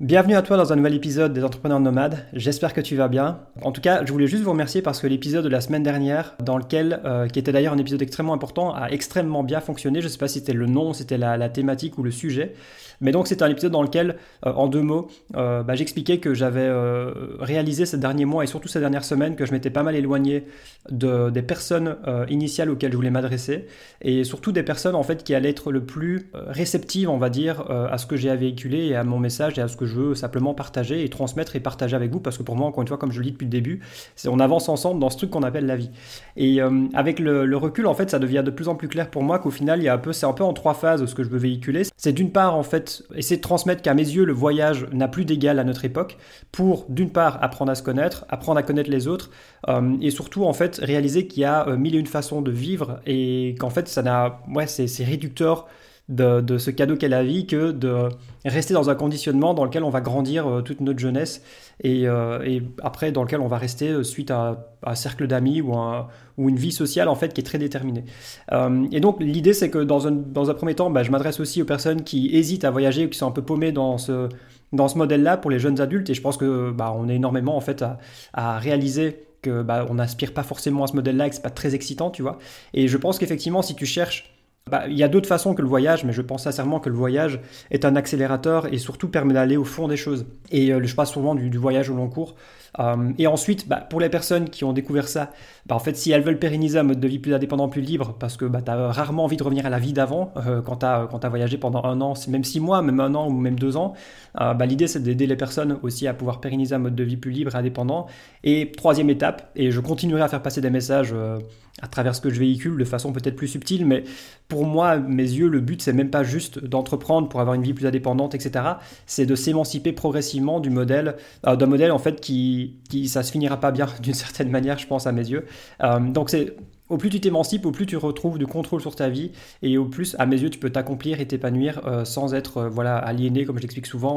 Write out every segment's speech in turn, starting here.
Bienvenue à toi dans un nouvel épisode des Entrepreneurs Nomades, j'espère que tu vas bien. En tout cas, je voulais juste vous remercier parce que l'épisode de la semaine dernière, qui était d'ailleurs un épisode extrêmement important, a extrêmement bien fonctionné. Je ne sais pas si c'était le nom, c'était la thématique ou le sujet. Mais donc c'était un épisode dans lequel, en deux mots, j'expliquais que j'avais réalisé ces derniers mois et surtout ces dernières semaines que je m'étais pas mal éloigné des personnes initiales auxquelles je voulais m'adresser et surtout des personnes en fait qui allaient être le plus réceptives, on va dire, à ce que j'ai à véhiculer et à mon message et à ce que je veux simplement partager et transmettre et partager avec vous parce que pour moi, encore une fois, comme je le dis depuis le début, on avance ensemble dans ce truc qu'on appelle la vie. Et avec le recul, en fait, ça devient de plus en plus clair pour moi qu'au final, c'est un peu en trois phases ce que je veux véhiculer. C'est d'une part, en fait, essayer de transmettre qu'à mes yeux, le voyage n'a plus d'égal à notre époque pour, d'une part, apprendre à se connaître, apprendre à connaître les autres et surtout, en fait, réaliser qu'il y a mille et une façons de vivre et qu'en fait, c'est réducteur de ce cadeau qu'est la vie que de rester dans un conditionnement dans lequel on va grandir toute notre jeunesse et après dans lequel on va rester suite à un cercle d'amis ou une vie sociale en fait qui est très déterminée. Et donc l'idée c'est que dans un premier temps, je m'adresse aussi aux personnes qui hésitent à voyager ou qui sont un peu paumées dans ce modèle-là pour les jeunes adultes et je pense que on est énormément en fait à réaliser que on n'aspire pas forcément à ce modèle-là et que c'est pas très excitant, tu vois. Et je pense qu'effectivement si tu cherches il y a d'autres façons que le voyage, mais je pense sincèrement que le voyage est un accélérateur et surtout permet d'aller au fond des choses. Et je passe souvent du voyage au long cours. Et ensuite, pour les personnes qui ont découvert ça, en fait, si elles veulent pérenniser un mode de vie plus indépendant, plus libre, parce que tu as rarement envie de revenir à la vie d'avant quand tu as voyagé pendant un an, même 6 mois, même un an ou même 2 ans, l'idée c'est d'aider les personnes aussi à pouvoir pérenniser un mode de vie plus libre et indépendant. Et troisième étape, et je continuerai à faire passer des messages à travers ce que je véhicule de façon peut-être plus subtile, mais pour moi, à mes yeux, le but c'est même pas juste d'entreprendre pour avoir une vie plus indépendante, etc. C'est de s'émanciper progressivement d'un modèle en fait qui ça se finira pas bien d'une certaine manière, je pense à mes yeux. Donc au plus tu t'émancipes, au plus tu retrouves du contrôle sur ta vie et au plus, à mes yeux, tu peux t'accomplir et t'épanouir sans être aliéné, comme je l'explique souvent,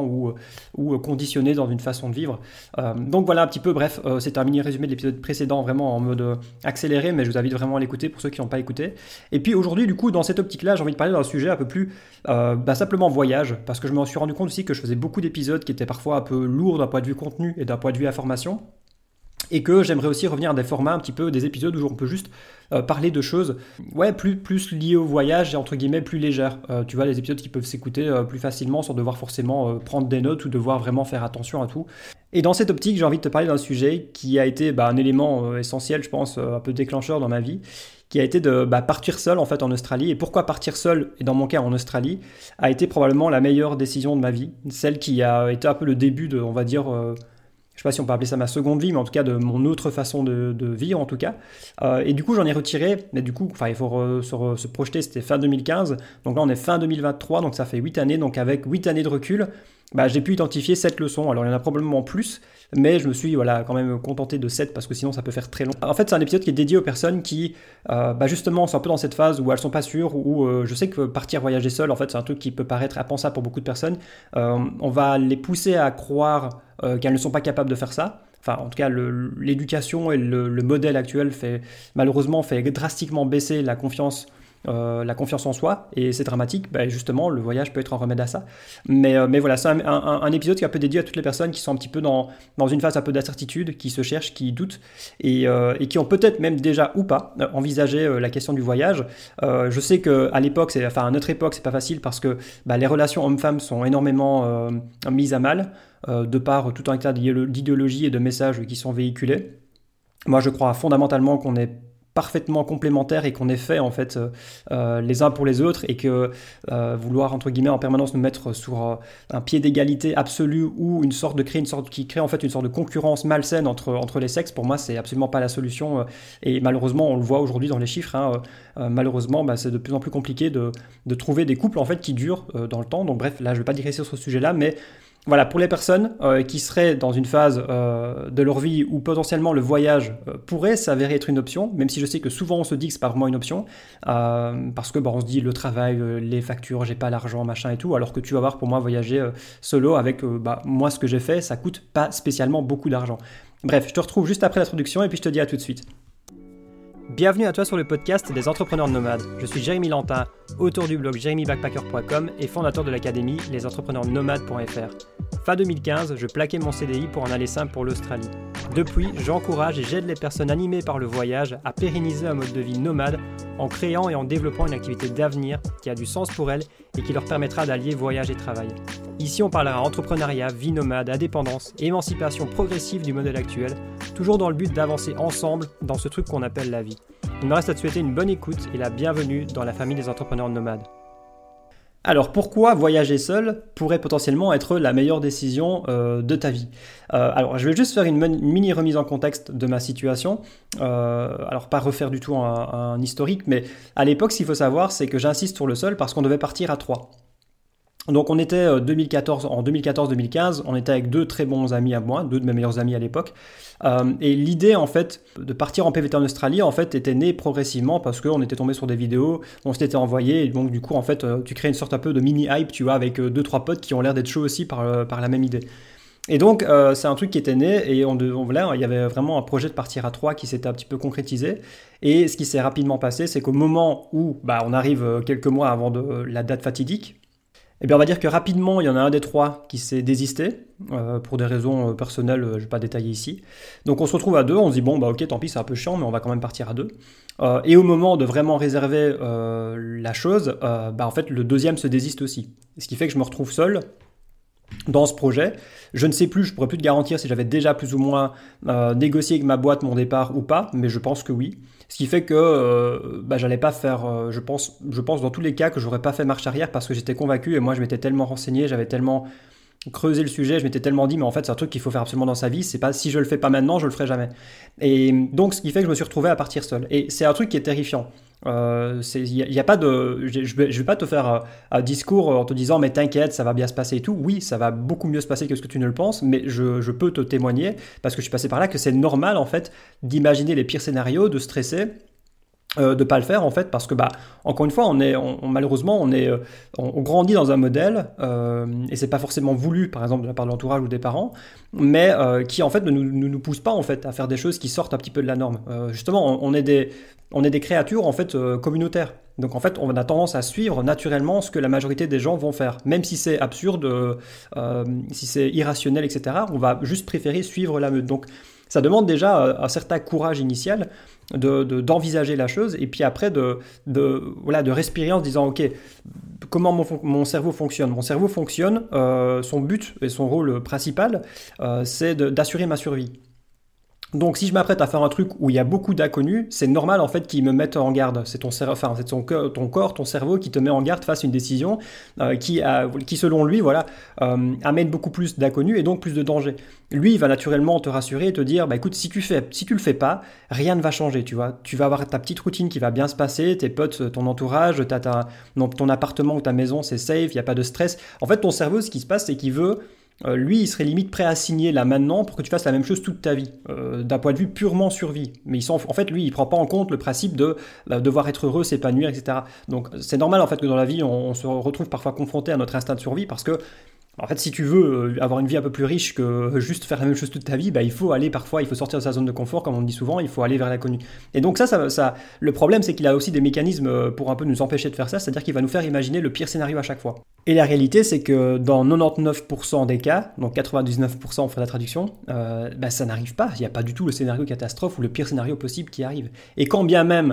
ou conditionné dans une façon de vivre. Donc voilà un petit peu, bref, c'est un mini résumé de l'épisode précédent, vraiment en mode accéléré, mais je vous invite vraiment à l'écouter pour ceux qui n'ont pas écouté. Et puis aujourd'hui, du coup, dans cette optique-là, j'ai envie de parler d'un sujet un peu plus simplement voyage, parce que je me suis rendu compte aussi que je faisais beaucoup d'épisodes qui étaient parfois un peu lourds d'un point de vue contenu et d'un point de vue information. Et que j'aimerais aussi revenir à des formats un petit peu, des épisodes où on peut juste parler de choses plus liées au voyage et entre guillemets plus légères. Tu vois, les épisodes qui peuvent s'écouter plus facilement sans devoir forcément prendre des notes ou devoir vraiment faire attention à tout. Et dans cette optique, j'ai envie de te parler d'un sujet qui a été un élément essentiel, je pense, un peu déclencheur dans ma vie, qui a été de partir seul en fait en Australie. Et pourquoi partir seul, et dans mon cas en Australie, a été probablement la meilleure décision de ma vie. Celle qui a été un peu le début de, on va dire... je ne sais pas si on peut appeler ça ma seconde vie, mais en tout cas de mon autre façon de vivre en tout cas. Et du coup, j'en ai retiré, mais du coup, il faut se projeter, c'était fin 2015, donc là on est fin 2023, donc ça fait 8 années, donc avec 8 années de recul, j'ai pu identifier 7 leçons. Alors il y en a probablement plus, mais je me suis quand même contenté de 7 parce que sinon ça peut faire très long. En fait, c'est un épisode qui est dédié aux personnes qui, justement, sont un peu dans cette phase où elles sont pas sûres, où je sais que partir voyager seul, en fait, c'est un truc qui peut paraître impensable pour beaucoup de personnes. On va les pousser à croire qu'elles ne sont pas capables de faire ça. Enfin, en tout cas, l'éducation et le modèle actuel malheureusement fait drastiquement baisser la confiance en soi, et c'est dramatique. Justement, le voyage peut être un remède à ça. Mais voilà, c'est un épisode qui est un peu dédié à toutes les personnes qui sont un petit peu dans une phase un peu d'incertitude, qui se cherchent, qui doutent, et qui ont peut-être même déjà ou pas envisagé la question du voyage. Je sais qu'à l'époque, à notre époque, c'est pas facile parce que les relations hommes-femmes sont énormément mises à mal, de par tout un tas d'idéologies et de messages qui sont véhiculés. Moi, je crois fondamentalement qu'on est parfaitement complémentaires et qu'on est fait en fait les uns pour les autres, et que vouloir entre guillemets en permanence nous mettre sur un pied d'égalité absolue ou qui crée en fait une sorte de concurrence malsaine entre les sexes, pour moi c'est absolument pas la solution, et malheureusement on le voit aujourd'hui dans les chiffres, malheureusement c'est de plus en plus compliqué de trouver des couples en fait qui durent dans le temps. Donc bref, là je vais pas digresser sur ce sujet là, mais voilà, pour les personnes qui seraient dans une phase de leur vie où potentiellement le voyage pourrait s'avérer être une option, même si je sais que souvent on se dit que c'est pas vraiment une option, parce que on se dit le travail, les factures, j'ai pas l'argent, machin et tout, alors que tu vas voir, pour moi voyager solo avec moi ce que j'ai fait, ça coûte pas spécialement beaucoup d'argent. Bref, je te retrouve juste après l'introduction et puis je te dis à tout de suite. Bienvenue à toi sur le podcast des entrepreneurs nomades. Je suis Jérémy Lantin, auteur du blog jeremybackpacker.com et fondateur de l'académie lesentrepreneursnomades.fr. Fin 2015, je plaquais mon CDI pour en aller simple pour l'Australie. Depuis, j'encourage et j'aide les personnes animées par le voyage à pérenniser un mode de vie nomade en créant et en développant une activité d'avenir qui a du sens pour elles et qui leur permettra d'allier voyage et travail. Ici, on parlera entrepreneuriat, vie nomade, indépendance, émancipation progressive du modèle actuel, toujours dans le but d'avancer ensemble dans ce truc qu'on appelle la vie. Il me reste à te souhaiter une bonne écoute et la bienvenue dans la famille des entrepreneurs nomades. Alors pourquoi voyager seul pourrait potentiellement être la meilleure décision de ta vie? Alors je vais juste faire une mini remise en contexte de ma situation. Alors pas refaire du tout un historique, mais à l'époque ce qu'il faut savoir c'est que j'insiste sur le seul parce qu'on devait partir à 3. Donc on était en 2014-2015, on était avec deux très bons amis à moi, deux de mes meilleurs amis à l'époque. Et l'idée en fait de partir en PVT en Australie en fait était née progressivement parce qu'on était tombé sur des vidéos, on s'était envoyé et donc du coup en fait tu crées une sorte un peu de mini hype tu vois avec deux trois potes qui ont l'air d'être chauds aussi par la même idée. Et donc c'est un truc qui était né et voilà, il y avait vraiment un projet de partir à 3 qui s'était un petit peu concrétisé. Et ce qui s'est rapidement passé c'est qu'au moment où on arrive quelques mois avant la date fatidique, eh bien, on va dire que rapidement, il y en a un des trois qui s'est désisté pour des raisons personnelles, je ne vais pas détailler ici. Donc on se retrouve à deux, on se dit bon bah ok tant pis c'est un peu chiant mais on va quand même partir à deux. Et au moment de vraiment réserver la chose, en fait le deuxième se désiste aussi. Ce qui fait que je me retrouve seul dans ce projet. Je ne sais plus, je pourrais plus te garantir si j'avais déjà plus ou moins négocié avec ma boîte mon départ ou pas, mais je pense que oui. Ce qui fait que j'allais pas faire, je pense dans tous les cas que j'aurais pas fait marche arrière parce que j'étais convaincu et moi je m'étais tellement renseigné, j'avais tellement creusé le sujet, je m'étais tellement dit mais en fait c'est un truc qu'il faut faire absolument dans sa vie, c'est pas si je le fais pas maintenant, je le ferai jamais. Et donc ce qui fait que je me suis retrouvé à partir seul. Et c'est un truc qui est terrifiant. Y a pas de, je vais pas te faire un discours en te disant mais t'inquiète ça va bien se passer et tout. Oui ça va beaucoup mieux se passer que ce que tu ne le penses, mais je peux te témoigner parce que je suis passé par là que c'est normal en fait d'imaginer les pires scénarios, de stresser, de pas le faire en fait parce que encore une fois malheureusement on grandit dans un modèle et c'est pas forcément voulu par exemple de la part de l'entourage ou des parents mais qui en fait ne nous pousse pas en fait à faire des choses qui sortent un petit peu de la norme. Justement on est des créatures en fait communautaires. Donc en fait, on a tendance à suivre naturellement ce que la majorité des gens vont faire. Même si c'est absurde, si c'est irrationnel, etc., on va juste préférer suivre la meute. Donc ça demande déjà un certain courage initial d'envisager la chose et puis après de respirer en se disant ok, comment mon cerveau fonctionne. Mon cerveau fonctionne, son but et son rôle principal, c'est d'assurer ma survie. Donc si je m'apprête à faire un truc où il y a beaucoup d'inconnus, c'est normal en fait qu'ils me mettent en garde. C'est ton corps, ton cerveau qui te met en garde face à une décision qui selon lui amène beaucoup plus d'inconnus et donc plus de danger. Lui il va naturellement te rassurer et te dire écoute si tu le fais pas, rien ne va changer, tu vois. Tu vas avoir ta petite routine qui va bien se passer, tes potes, ton entourage, ton appartement ou ta maison c'est safe, il y a pas de stress. En fait ton cerveau ce qui se passe c'est qu'il veut lui, il serait limite prêt à signer là maintenant pour que tu fasses la même chose toute ta vie, d'un point de vue purement survie. Mais en fait, lui, il prend pas en compte le principe de devoir être heureux, s'épanouir, etc. Donc, c'est normal en fait que dans la vie, on se retrouve parfois confronté à notre instinct de survie parce que en fait, si tu veux avoir une vie un peu plus riche que juste faire la même chose toute ta vie, il faut sortir de sa zone de confort, comme on dit souvent, il faut aller vers l'inconnu. Et donc ça, le problème, c'est qu'il a aussi des mécanismes pour un peu nous empêcher de faire ça, c'est-à-dire qu'il va nous faire imaginer le pire scénario à chaque fois. Et la réalité, c'est que dans 99% des cas, donc 99% on fait la traduction, ça n'arrive pas. Il n'y a pas du tout le scénario catastrophe ou le pire scénario possible qui arrive. Et quand bien même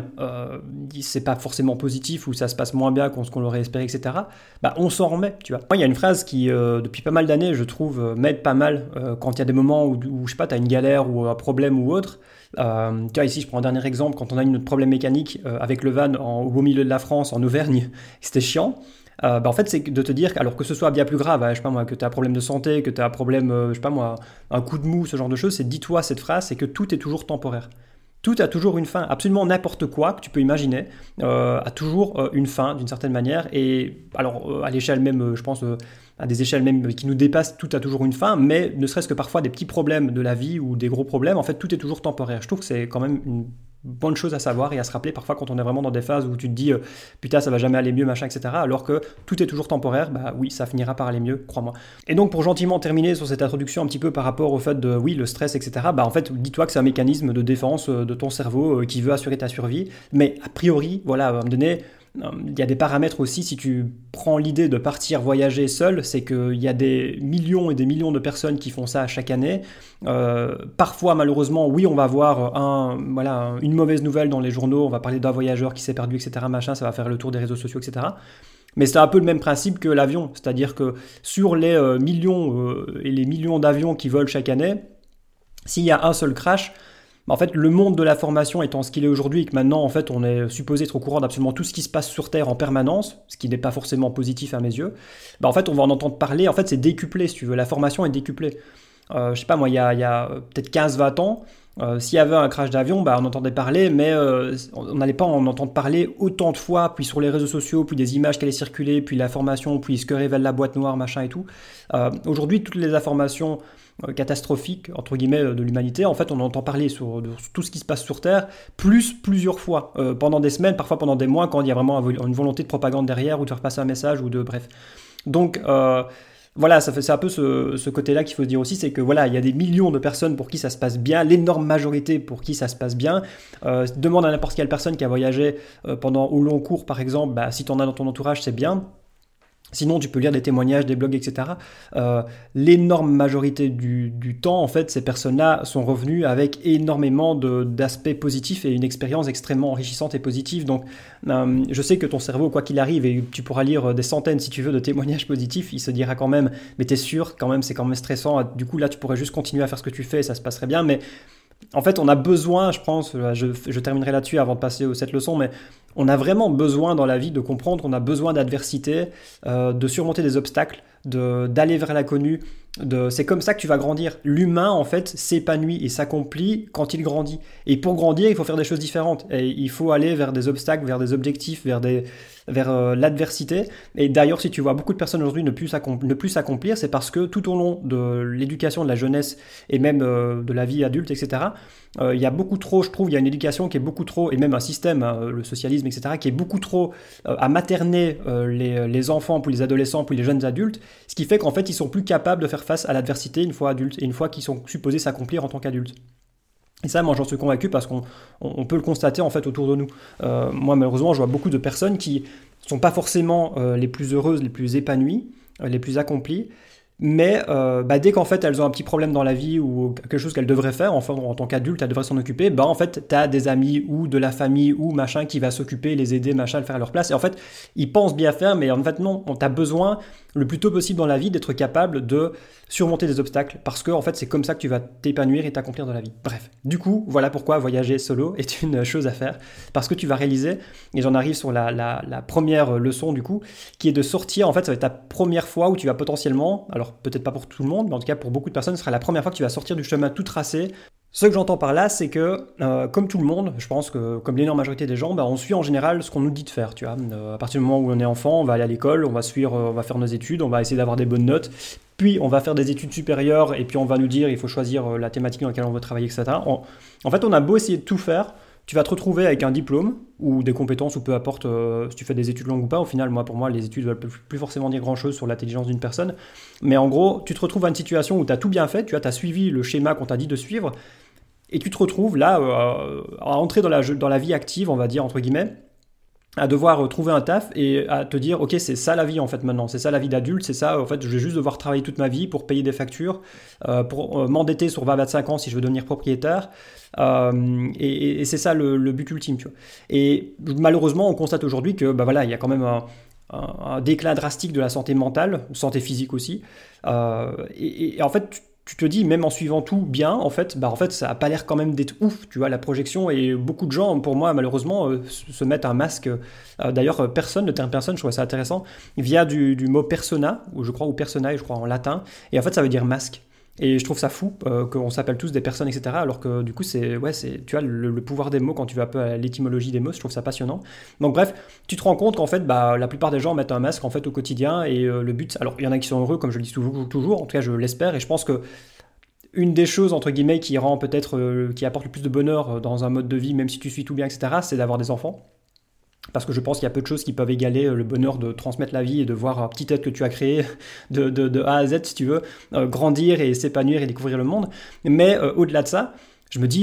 c'est pas forcément positif ou ça se passe moins bien qu'on l'aurait espéré, etc., on s'en remet, tu vois. Moi, il y a une phrase qui depuis pas mal d'années, je trouve, m'aide pas mal quand il y a des moments où je sais pas, tu as une galère ou un problème ou autre. Tu vois, ici, je prends un dernier exemple, quand on a eu notre problème mécanique avec le van au beau milieu de la France, en Auvergne, c'était chiant. En fait, c'est de te dire, alors que ce soit bien plus grave, je sais pas moi, que tu as un problème de santé, que tu as un problème, je sais pas moi, un coup de mou, ce genre de choses, c'est dis-toi cette phrase, c'est que tout est toujours temporaire. Tout a toujours une fin, absolument n'importe quoi que tu peux imaginer a toujours une fin d'une certaine manière. Et alors à l'échelle même, je pense, à des échelles même qui nous dépassent, tout a toujours une fin, mais ne serait-ce que parfois des petits problèmes de la vie ou des gros problèmes, en fait, tout est toujours temporaire. Je trouve que c'est quand même une bonne chose à savoir et à se rappeler parfois quand on est vraiment dans des phases où tu te dis putain ça va jamais aller mieux machin etc, alors que tout est toujours temporaire. Bah oui, ça finira par aller mieux, crois-moi. Et donc pour gentiment terminer sur cette introduction un petit peu par rapport au fait de oui le stress etc, bah en fait dis-toi que c'est un mécanisme de défense de ton cerveau qui veut assurer ta survie, mais a priori voilà à un moment donné il y a des paramètres aussi. Si tu prends l'idée de partir voyager seul, c'est qu'il y a des millions et des millions de personnes qui font ça chaque année. Parfois, malheureusement, oui, on va avoir une mauvaise nouvelle dans les journaux. On va parler d'un voyageur qui s'est perdu, etc. Machin, ça va faire le tour des réseaux sociaux, etc. Mais c'est un peu le même principe que l'avion. C'est-à-dire que sur les millions et les millions d'avions qui volent chaque année, s'il y a un seul crash, en fait, le monde de la formation étant ce qu'il est aujourd'hui et que maintenant, en fait, on est supposé être au courant d'absolument tout ce qui se passe sur Terre en permanence, ce qui n'est pas forcément positif à mes yeux, en fait, on va en entendre parler. En fait, c'est décuplé, si tu veux. La formation est décuplée. Je sais pas, moi, il y a peut-être 15-20 ans, s'il y avait un crash d'avion, on entendait parler, mais on n'allait pas en entendre parler autant de fois, puis sur les réseaux sociaux, puis des images qui allaient circuler, puis la formation, puis ce que révèle la boîte noire, machin et tout. Aujourd'hui, toutes les informations catastrophique entre guillemets de l'humanité, en fait on entend parler sur tout ce qui se passe sur Terre plusieurs fois pendant des semaines, parfois pendant des mois, quand il y a vraiment une volonté de propagande derrière ou de faire passer un message ou de bref. Donc voilà, c'est un peu ce côté-là qu'il faut se dire aussi, c'est que voilà, il y a des millions de personnes pour qui ça se passe bien, l'énorme majorité pour qui ça se passe bien. Demande à n'importe quelle personne qui a voyagé pendant au long cours par exemple, si tu en as dans ton entourage, c'est bien. Sinon, tu peux lire des témoignages, des blogs, etc. L'énorme majorité du temps, en fait, ces personnes-là sont revenues avec énormément d'aspects positifs et une expérience extrêmement enrichissante et positive. Donc, je sais que ton cerveau, quoi qu'il arrive, et tu pourras lire des centaines, si tu veux, de témoignages positifs, il se dira quand même, mais t'es sûr, quand même, c'est quand même stressant. Du coup, là, tu pourrais juste continuer à faire ce que tu fais et ça se passerait bien. Mais en fait, on a besoin, je pense, je terminerai là-dessus avant de passer cette leçon, mais on a vraiment besoin dans la vie de comprendre, on a besoin d'adversité, de surmonter des obstacles, d'aller vers l'inconnu. C'est comme ça que tu vas grandir. L'humain, en fait, s'épanouit et s'accomplit quand il grandit. Et pour grandir, il faut faire des choses différentes. Et il faut aller vers des obstacles, vers des objectifs, vers l'adversité. Et d'ailleurs, si tu vois beaucoup de personnes aujourd'hui ne plus s'accomplir, c'est parce que tout au long de l'éducation de la jeunesse et même de la vie adulte, etc., il y a beaucoup trop, je trouve, il y a une éducation qui est beaucoup trop, et même un système, le socialisme, etc., qui est beaucoup trop à materner les enfants, puis les adolescents, puis les jeunes adultes, ce qui fait qu'en fait, ils sont plus capables de faire face à l'adversité une fois adultes et une fois qu'ils sont supposés s'accomplir en tant qu'adultes. Et ça, moi, j'en suis convaincu parce qu'on peut le constater en fait autour de nous. Moi, malheureusement, je vois beaucoup de personnes qui sont pas forcément les plus heureuses, les plus épanouies, les plus accomplies. Mais dès qu'en fait elles ont un petit problème dans la vie ou quelque chose qu'elles devraient faire, enfin en tant qu'adulte elles devraient s'en occuper, en fait t'as des amis ou de la famille ou machin qui va s'occuper, les aider, machin, le faire à leur place. Et en fait ils pensent bien faire, mais en fait non, on t'a besoin le plus tôt possible dans la vie d'être capable de surmonter des obstacles, parce que en fait c'est comme ça que tu vas t'épanouir et t'accomplir dans la vie. Bref, du coup voilà pourquoi voyager solo est une chose à faire, parce que tu vas réaliser, et j'en arrive sur la première leçon du coup, qui est de sortir. En fait ça va être ta première fois où tu vas potentiellement, alors peut-être pas pour tout le monde, mais en tout cas pour beaucoup de personnes ce sera la première fois que tu vas sortir du chemin tout tracé. Ce que j'entends par là, c'est que, comme tout le monde, je pense que comme l'énorme majorité des gens, on suit en général ce qu'on nous dit de faire, tu vois. À partir du moment où on est enfant, on va aller à l'école, on va faire nos études, on va essayer d'avoir des bonnes notes, puis on va faire des études supérieures, et puis on va nous dire il faut choisir la thématique dans laquelle on veut travailler, etc. En fait, on a beau essayer de tout faire, tu vas te retrouver avec un diplôme ou des compétences, ou peu importe si tu fais des études longues ou pas. Au final, pour moi, les études ne veulent plus forcément dire grand-chose sur l'intelligence d'une personne. Mais en gros, tu te retrouves à une situation où tu as tout bien fait, tu as suivi le schéma qu'on t'a dit de suivre, et tu te retrouves là à entrer dans la vie active, on va dire, entre guillemets, à devoir trouver un taf et à te dire ok, c'est ça la vie en fait maintenant, c'est ça la vie d'adulte, c'est ça en fait, je vais juste devoir travailler toute ma vie pour payer des factures, pour m'endetter sur 20-25 ans si je veux devenir propriétaire, et c'est ça le but ultime, tu vois. Et malheureusement on constate aujourd'hui que il y a quand même un déclin drastique de la santé mentale, santé physique aussi, et en fait tu te dis, même en suivant tout bien, en fait, ça n'a pas l'air quand même d'être ouf, tu vois, la projection. Et beaucoup de gens, pour moi, malheureusement, se mettent un masque. D'ailleurs, le terme personne, je trouve ça intéressant, vient du mot persona, ou personae, je crois, en latin. Et en fait, ça veut dire masque. Et je trouve ça fou qu'on s'appelle tous des personnes, etc. Alors que du coup, tu as le pouvoir des mots quand tu vas un peu à l'étymologie des mots. Je trouve ça passionnant. Donc bref, tu te rends compte qu'en fait, la plupart des gens mettent un masque en fait au quotidien et le but. Alors il y en a qui sont heureux, comme je le dis toujours. En tout cas, je l'espère et je pense que une des choses entre guillemets qui rend peut-être, qui apporte le plus de bonheur dans un mode de vie, même si tu suis tout bien, etc. C'est d'avoir des enfants. Parce que je pense qu'il y a peu de choses qui peuvent égaler le bonheur de transmettre la vie et de voir un petit être que tu as créé de A à Z, si tu veux, grandir et s'épanouir et découvrir le monde. Mais au-delà de ça, je me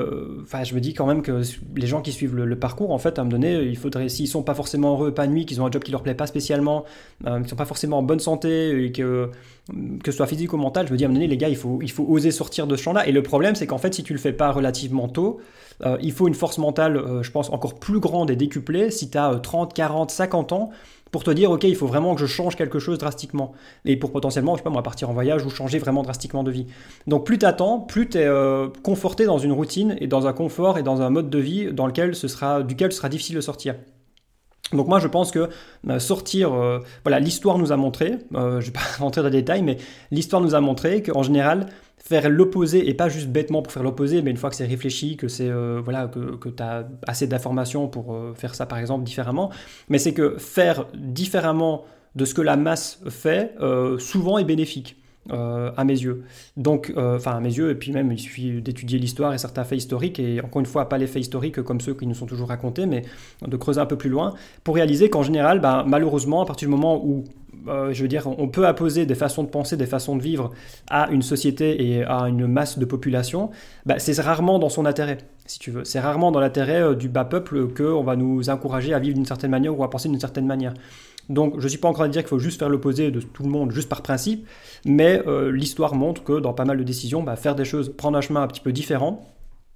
dis quand même que les gens qui suivent le parcours, en fait, à un moment donné, il faudrait, s'ils sont pas forcément heureux, épanouis, qu'ils ont un job qui leur plaît pas spécialement, qu'ils sont pas forcément en bonne santé, et que ce soit physique ou mental, je me dis à un moment donné, les gars, il faut oser sortir de ce champ-là. Et le problème, c'est qu'en fait, si tu le fais pas relativement tôt, il faut une force mentale, je pense, encore plus grande et décuplée si tu as 30, 40, 50 ans pour te dire, ok, il faut vraiment que je change quelque chose drastiquement. Et pour potentiellement, je sais pas moi, partir en voyage ou changer vraiment drastiquement de vie. Donc plus tu attends, plus tu es conforté dans une routine et dans un confort et dans un mode de vie duquel ce sera difficile de sortir. Donc moi je pense que sortir, voilà, l'histoire nous a montré, je ne vais pas rentrer dans les détails, mais l'histoire nous a montré qu'en général, faire l'opposé, et pas juste bêtement pour faire l'opposé, mais une fois que c'est réfléchi, que c'est voilà, que tu as assez d'informations pour faire ça par exemple différemment, mais c'est que faire différemment de ce que la masse fait, souvent est bénéfique. À mes yeux. Donc, enfin à mes yeux, et puis même il suffit d'étudier l'histoire et certains faits historiques, et encore une fois, pas les faits historiques comme ceux qui nous sont toujours racontés, mais de creuser un peu plus loin, pour réaliser qu'en général, malheureusement, à partir du moment où je veux dire, on peut apposer des façons de penser, des façons de vivre à une société et à une masse de population, c'est rarement dans son intérêt, si tu veux. C'est rarement dans l'intérêt du bas peuple qu'on va nous encourager à vivre d'une certaine manière ou à penser d'une certaine manière. Donc je ne suis pas encore à dire qu'il faut juste faire l'opposé de tout le monde, juste par principe, mais l'histoire montre que dans pas mal de décisions, faire des choses, prendre un chemin un petit peu différent.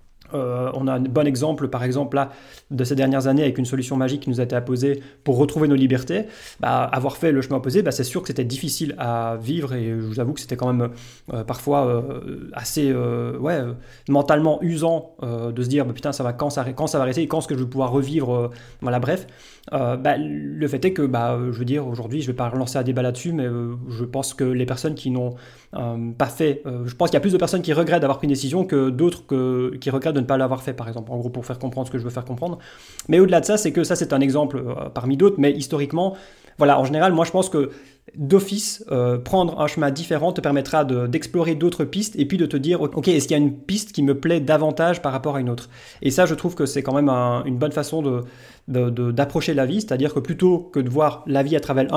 On a un bon exemple, par exemple, là, de ces dernières années, avec une solution magique qui nous a été apposée pour retrouver nos libertés. Avoir fait le chemin opposé, c'est sûr que c'était difficile à vivre, et je vous avoue que c'était quand même parfois assez mentalement usant de se dire putain, ça va, quand ça va arrêter et quand est-ce que je vais pouvoir revivre, voilà, bref. Le fait est que, je veux dire, aujourd'hui, je ne vais pas relancer un débat là-dessus, mais je pense que les personnes qui n'ont pas fait, je pense qu'il y a plus de personnes qui regrettent d'avoir pris une décision que d'autres qui regrettent de ne pas l'avoir fait, par exemple, en gros, pour faire comprendre ce que je veux faire comprendre. Mais au-delà de ça, c'est que ça, c'est un exemple parmi d'autres, mais historiquement, voilà, en général, moi, je pense que d'office, prendre un chemin différent te permettra d'explorer d'autres pistes et puis de te dire, ok, est-ce qu'il y a une piste qui me plaît davantage par rapport à une autre? Et ça, je trouve que c'est quand même une bonne façon d'approcher la vie, c'est-à-dire que plutôt que de voir la vie à travers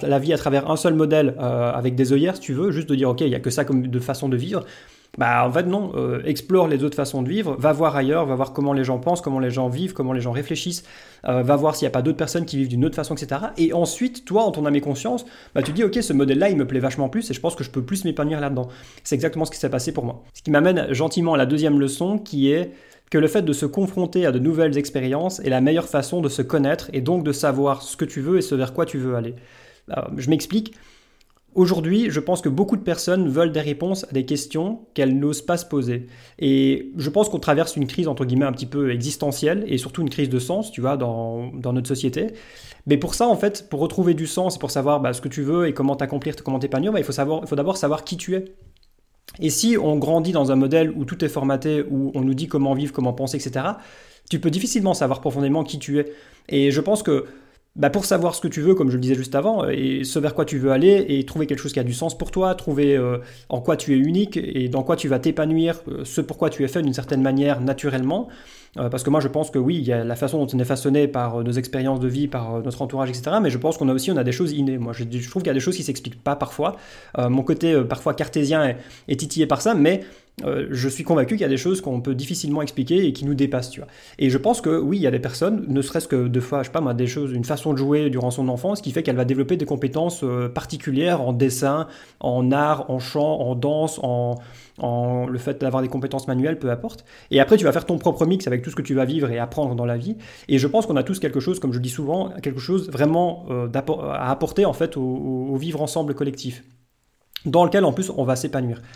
un seul modèle avec des œillères, si tu veux, juste de dire, ok, il n'y a que ça comme de façon de vivre, en fait non, explore les autres façons de vivre, va voir ailleurs, va voir comment les gens pensent, comment les gens vivent, comment les gens réfléchissent, va voir s'il n'y a pas d'autres personnes qui vivent d'une autre façon, etc. Et ensuite, toi, en ton âme et conscience, tu dis, ok, ce modèle-là, il me plaît vachement plus et je pense que je peux plus m'épanouir là-dedans. C'est exactement ce qui s'est passé pour moi. Ce qui m'amène gentiment à la deuxième leçon, qui est que le fait de se confronter à de nouvelles expériences est la meilleure façon de se connaître et donc de savoir ce que tu veux et ce vers quoi tu veux aller. Je m'explique. Aujourd'hui, je pense que beaucoup de personnes veulent des réponses à des questions qu'elles n'osent pas se poser. Et je pense qu'on traverse une crise, entre guillemets, un petit peu existentielle, et surtout une crise de sens, tu vois, dans notre société. Mais pour ça, en fait, pour retrouver du sens et pour savoir ce que tu veux et comment t'accomplir, comment t'épanouir, il faut d'abord savoir qui tu es. Et si on grandit dans un modèle où tout est formaté, où on nous dit comment vivre, comment penser, etc., tu peux difficilement savoir profondément qui tu es. Et je pense que pour savoir ce que tu veux, comme je le disais juste avant, et ce vers quoi tu veux aller, et trouver quelque chose qui a du sens pour toi, trouver en quoi tu es unique et dans quoi tu vas t'épanouir, ce pourquoi tu es fait d'une certaine manière naturellement. Parce que moi je pense que oui, il y a la façon dont on est façonné par nos expériences de vie, par notre entourage, etc. Mais je pense qu'on a des choses innées. Moi je trouve qu'il y a des choses qui ne s'expliquent pas parfois. Mon côté parfois cartésien est titillé par ça, mais je suis convaincu qu'il y a des choses qu'on peut difficilement expliquer et qui nous dépassent, tu vois. Et je pense que oui, il y a des personnes, ne serait-ce que deux fois, je sais pas moi, des choses, une façon de jouer durant son enfance qui fait qu'elle va développer des compétences particulières en dessin, en art, en chant, en danse, en le fait d'avoir des compétences manuelles, peu importe. Et après, tu vas faire ton propre mix avec tout ce que tu vas vivre et apprendre dans la vie. Et je pense qu'on a tous quelque chose, comme je dis souvent, quelque chose vraiment à apporter en fait au vivre ensemble collectif, dans lequel en plus on va s'épanouir.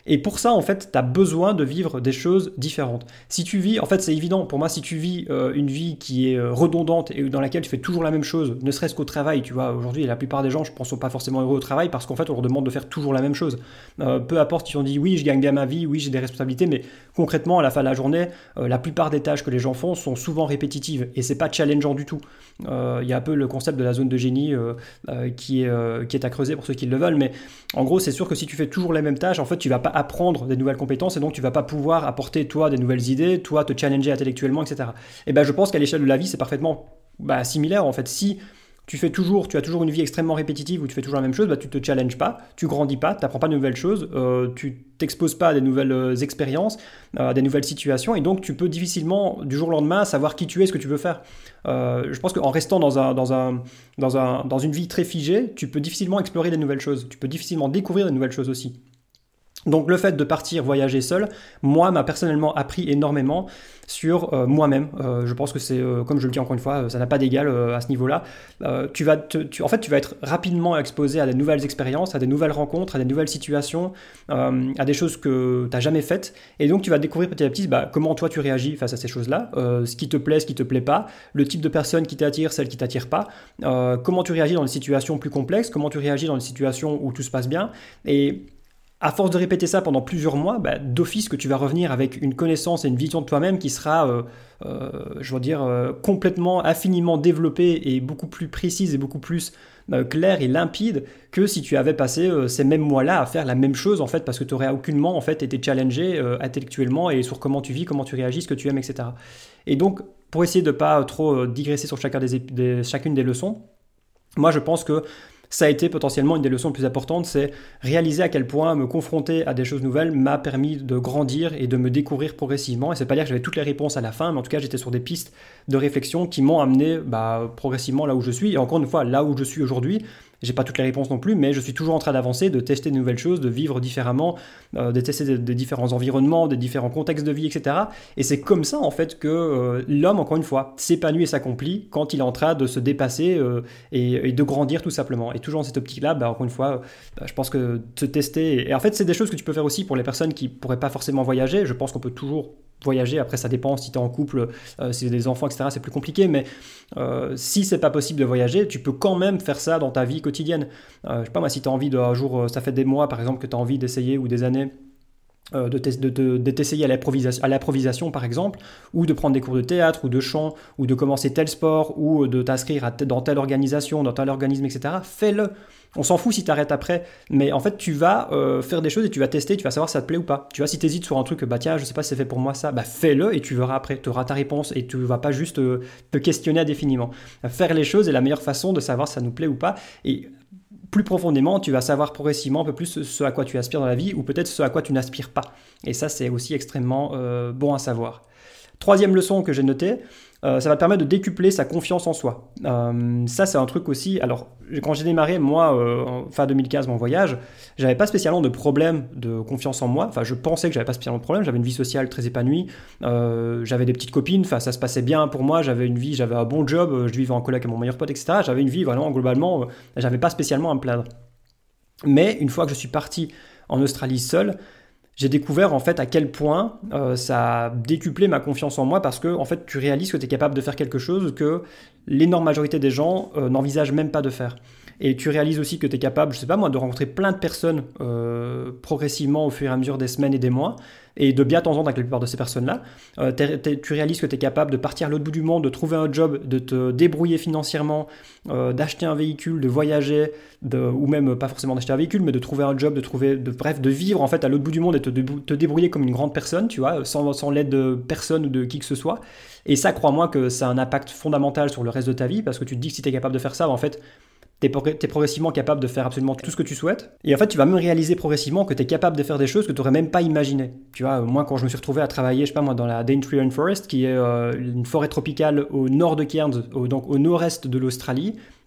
Et pour ça, en fait, tu as besoin de vivre des choses différentes. Si tu vis, en fait, c'est évident pour moi, si tu vis une vie qui est redondante et dans laquelle tu fais toujours la même chose, ne serait-ce qu'au travail, tu vois, aujourd'hui, la plupart des gens, je pense, sont pas forcément heureux au travail parce qu'en fait, on leur demande de faire toujours la même chose. Peu importe si on dit oui, je gagne bien ma vie, oui, j'ai des responsabilités, mais concrètement, à la fin de la journée, la plupart des tâches que les gens font sont souvent répétitives et c'est pas challengeant du tout. Il y a un peu le concept de la zone de génie qui est à creuser pour ceux qui le veulent, mais en gros, c'est sûr que si tu fais toujours les mêmes tâches, en fait, tu vas pas apprendre des nouvelles compétences et donc tu vas pas pouvoir apporter, toi, des nouvelles idées, toi, te challenger intellectuellement, etc. Et ben, je pense qu'à l'échelle de la vie, c'est parfaitement similaire, en fait. Si tu as toujours une vie extrêmement répétitive où tu fais toujours la même chose, tu te challenges pas, tu grandis pas, tu n'apprends pas de nouvelles choses, tu t'exposes pas à des nouvelles expériences, à des nouvelles situations, et donc tu peux difficilement, du jour au lendemain, savoir qui tu es, ce que tu veux faire. Je pense qu'en restant dans une vie très figée, tu peux difficilement explorer des nouvelles choses, tu peux difficilement découvrir des nouvelles choses aussi. Donc le fait de partir voyager seul, moi, m'a personnellement appris énormément sur moi-même. Je pense que c'est, comme je le dis encore une fois, ça n'a pas d'égal à ce niveau-là. Tu vas être rapidement exposé à des nouvelles expériences, à des nouvelles rencontres, à des nouvelles situations, à des choses que tu n'as jamais faites. Et donc tu vas découvrir petit à petit comment toi tu réagis face à ces choses-là, ce qui te plaît, ce qui te plaît pas, le type de personne qui t'attire, celle qui t'attire pas, comment tu réagis dans des situations plus complexes, comment tu réagis dans des situations où tout se passe bien. Et à force de répéter ça pendant plusieurs mois, d'office que tu vas revenir avec une connaissance et une vision de toi-même qui sera, complètement, infiniment développée et beaucoup plus précise et beaucoup plus claire et limpide que si tu avais passé ces mêmes mois-là à faire la même chose, en fait, parce que tu n'aurais aucunement, en fait, été challengé intellectuellement et sur comment tu vis, comment tu réagis, ce que tu aimes, etc. Et donc, pour essayer de ne pas trop digresser sur chacune des leçons, moi, je pense que ça a été potentiellement une des leçons les plus importantes, c'est réaliser à quel point me confronter à des choses nouvelles m'a permis de grandir et de me découvrir progressivement. Et c'est pas dire que j'avais toutes les réponses à la fin, mais en tout cas j'étais sur des pistes de réflexion qui m'ont amené progressivement là où je suis. Et encore une fois, là où je suis aujourd'hui, j'ai pas toutes les réponses non plus, mais je suis toujours en train d'avancer, de tester de nouvelles choses, de vivre différemment, de tester des différents environnements, des différents contextes de vie, etc. Et c'est comme ça, en fait, que l'homme, encore une fois, s'épanouit et s'accomplit quand il est en train de se dépasser et de grandir tout simplement. Et toujours dans cette optique-là, encore une fois, je pense que se tester... Et en fait, c'est des choses que tu peux faire aussi pour les personnes qui pourraient pas forcément voyager. Je pense qu'on peut toujours voyager, après ça dépend si tu es en couple, si tu as des enfants, etc., c'est plus compliqué, mais si c'est pas possible de voyager, tu peux quand même faire ça dans ta vie quotidienne. Je sais pas moi, si tu as envie un jour, ça fait des mois par exemple que tu as envie d'essayer ou des années de t'essayer à l'improvisation par exemple, ou de prendre des cours de théâtre ou de chant, ou de commencer tel sport, ou de t'inscrire dans telle organisation, dans tel organisme, etc. Fais-le. On s'en fout si tu arrêtes après, mais en fait tu vas faire des choses et tu vas tester, tu vas savoir si ça te plaît ou pas. Tu vois, si tu hésites sur un truc, tiens, je sais pas si c'est fait pour moi ça, fais-le et tu verras après, tu auras ta réponse et tu vas pas juste te questionner indéfiniment. Faire les choses est la meilleure façon de savoir si ça nous plaît ou pas, et plus profondément, tu vas savoir progressivement un peu plus ce à quoi tu aspires dans la vie ou peut-être ce à quoi tu n'aspires pas. Et ça, c'est aussi extrêmement bon à savoir. Troisième leçon que j'ai notée, ça va te permettre de décupler sa confiance en soi. Ça, c'est un truc aussi. Alors, quand j'ai démarré, moi, fin 2015, mon voyage, j'avais pas spécialement de problème de confiance en moi. Enfin, je pensais que j'avais pas spécialement de problème. J'avais une vie sociale très épanouie. J'avais des petites copines. Enfin, ça se passait bien pour moi. J'avais une vie, j'avais un bon job. Je vivais en coloc avec mon meilleur pote, etc. J'avais une vie vraiment, globalement, j'avais pas spécialement à me plaindre. Mais une fois que je suis parti en Australie seul, j'ai découvert en fait à quel point ça a décuplé ma confiance en moi parce que en fait tu réalises que tu es capable de faire quelque chose que l'énorme majorité des gens n'envisagent même pas de faire. Et tu réalises aussi que tu es capable, je sais pas moi, de rencontrer plein de personnes progressivement au fur et à mesure des semaines et des mois et de bien t'entendre avec la plupart de ces personnes-là. Tu réalises que tu es capable de partir à l'autre bout du monde, de trouver un job, de te débrouiller financièrement, d'acheter un véhicule, de voyager, ou même pas forcément d'acheter un véhicule, mais de trouver un job, de vivre en fait à l'autre bout du monde et te débrouiller comme une grande personne, tu vois, sans l'aide de personne ou de qui que ce soit. Et ça, crois-moi que ça a un impact fondamental sur le reste de ta vie parce que tu te dis que si tu es capable de faire ça, en fait, t'es progressivement capable de faire absolument tout ce que tu souhaites. Et en fait, tu vas même réaliser progressivement que tu es capable de faire des choses que tu n'aurais même pas imaginées. Tu vois, moi, quand je me suis retrouvé à travailler, je sais pas moi, dans la Daintree Rainforest, qui est une forêt tropicale au nord de Cairns, donc au nord-est de l'Australie,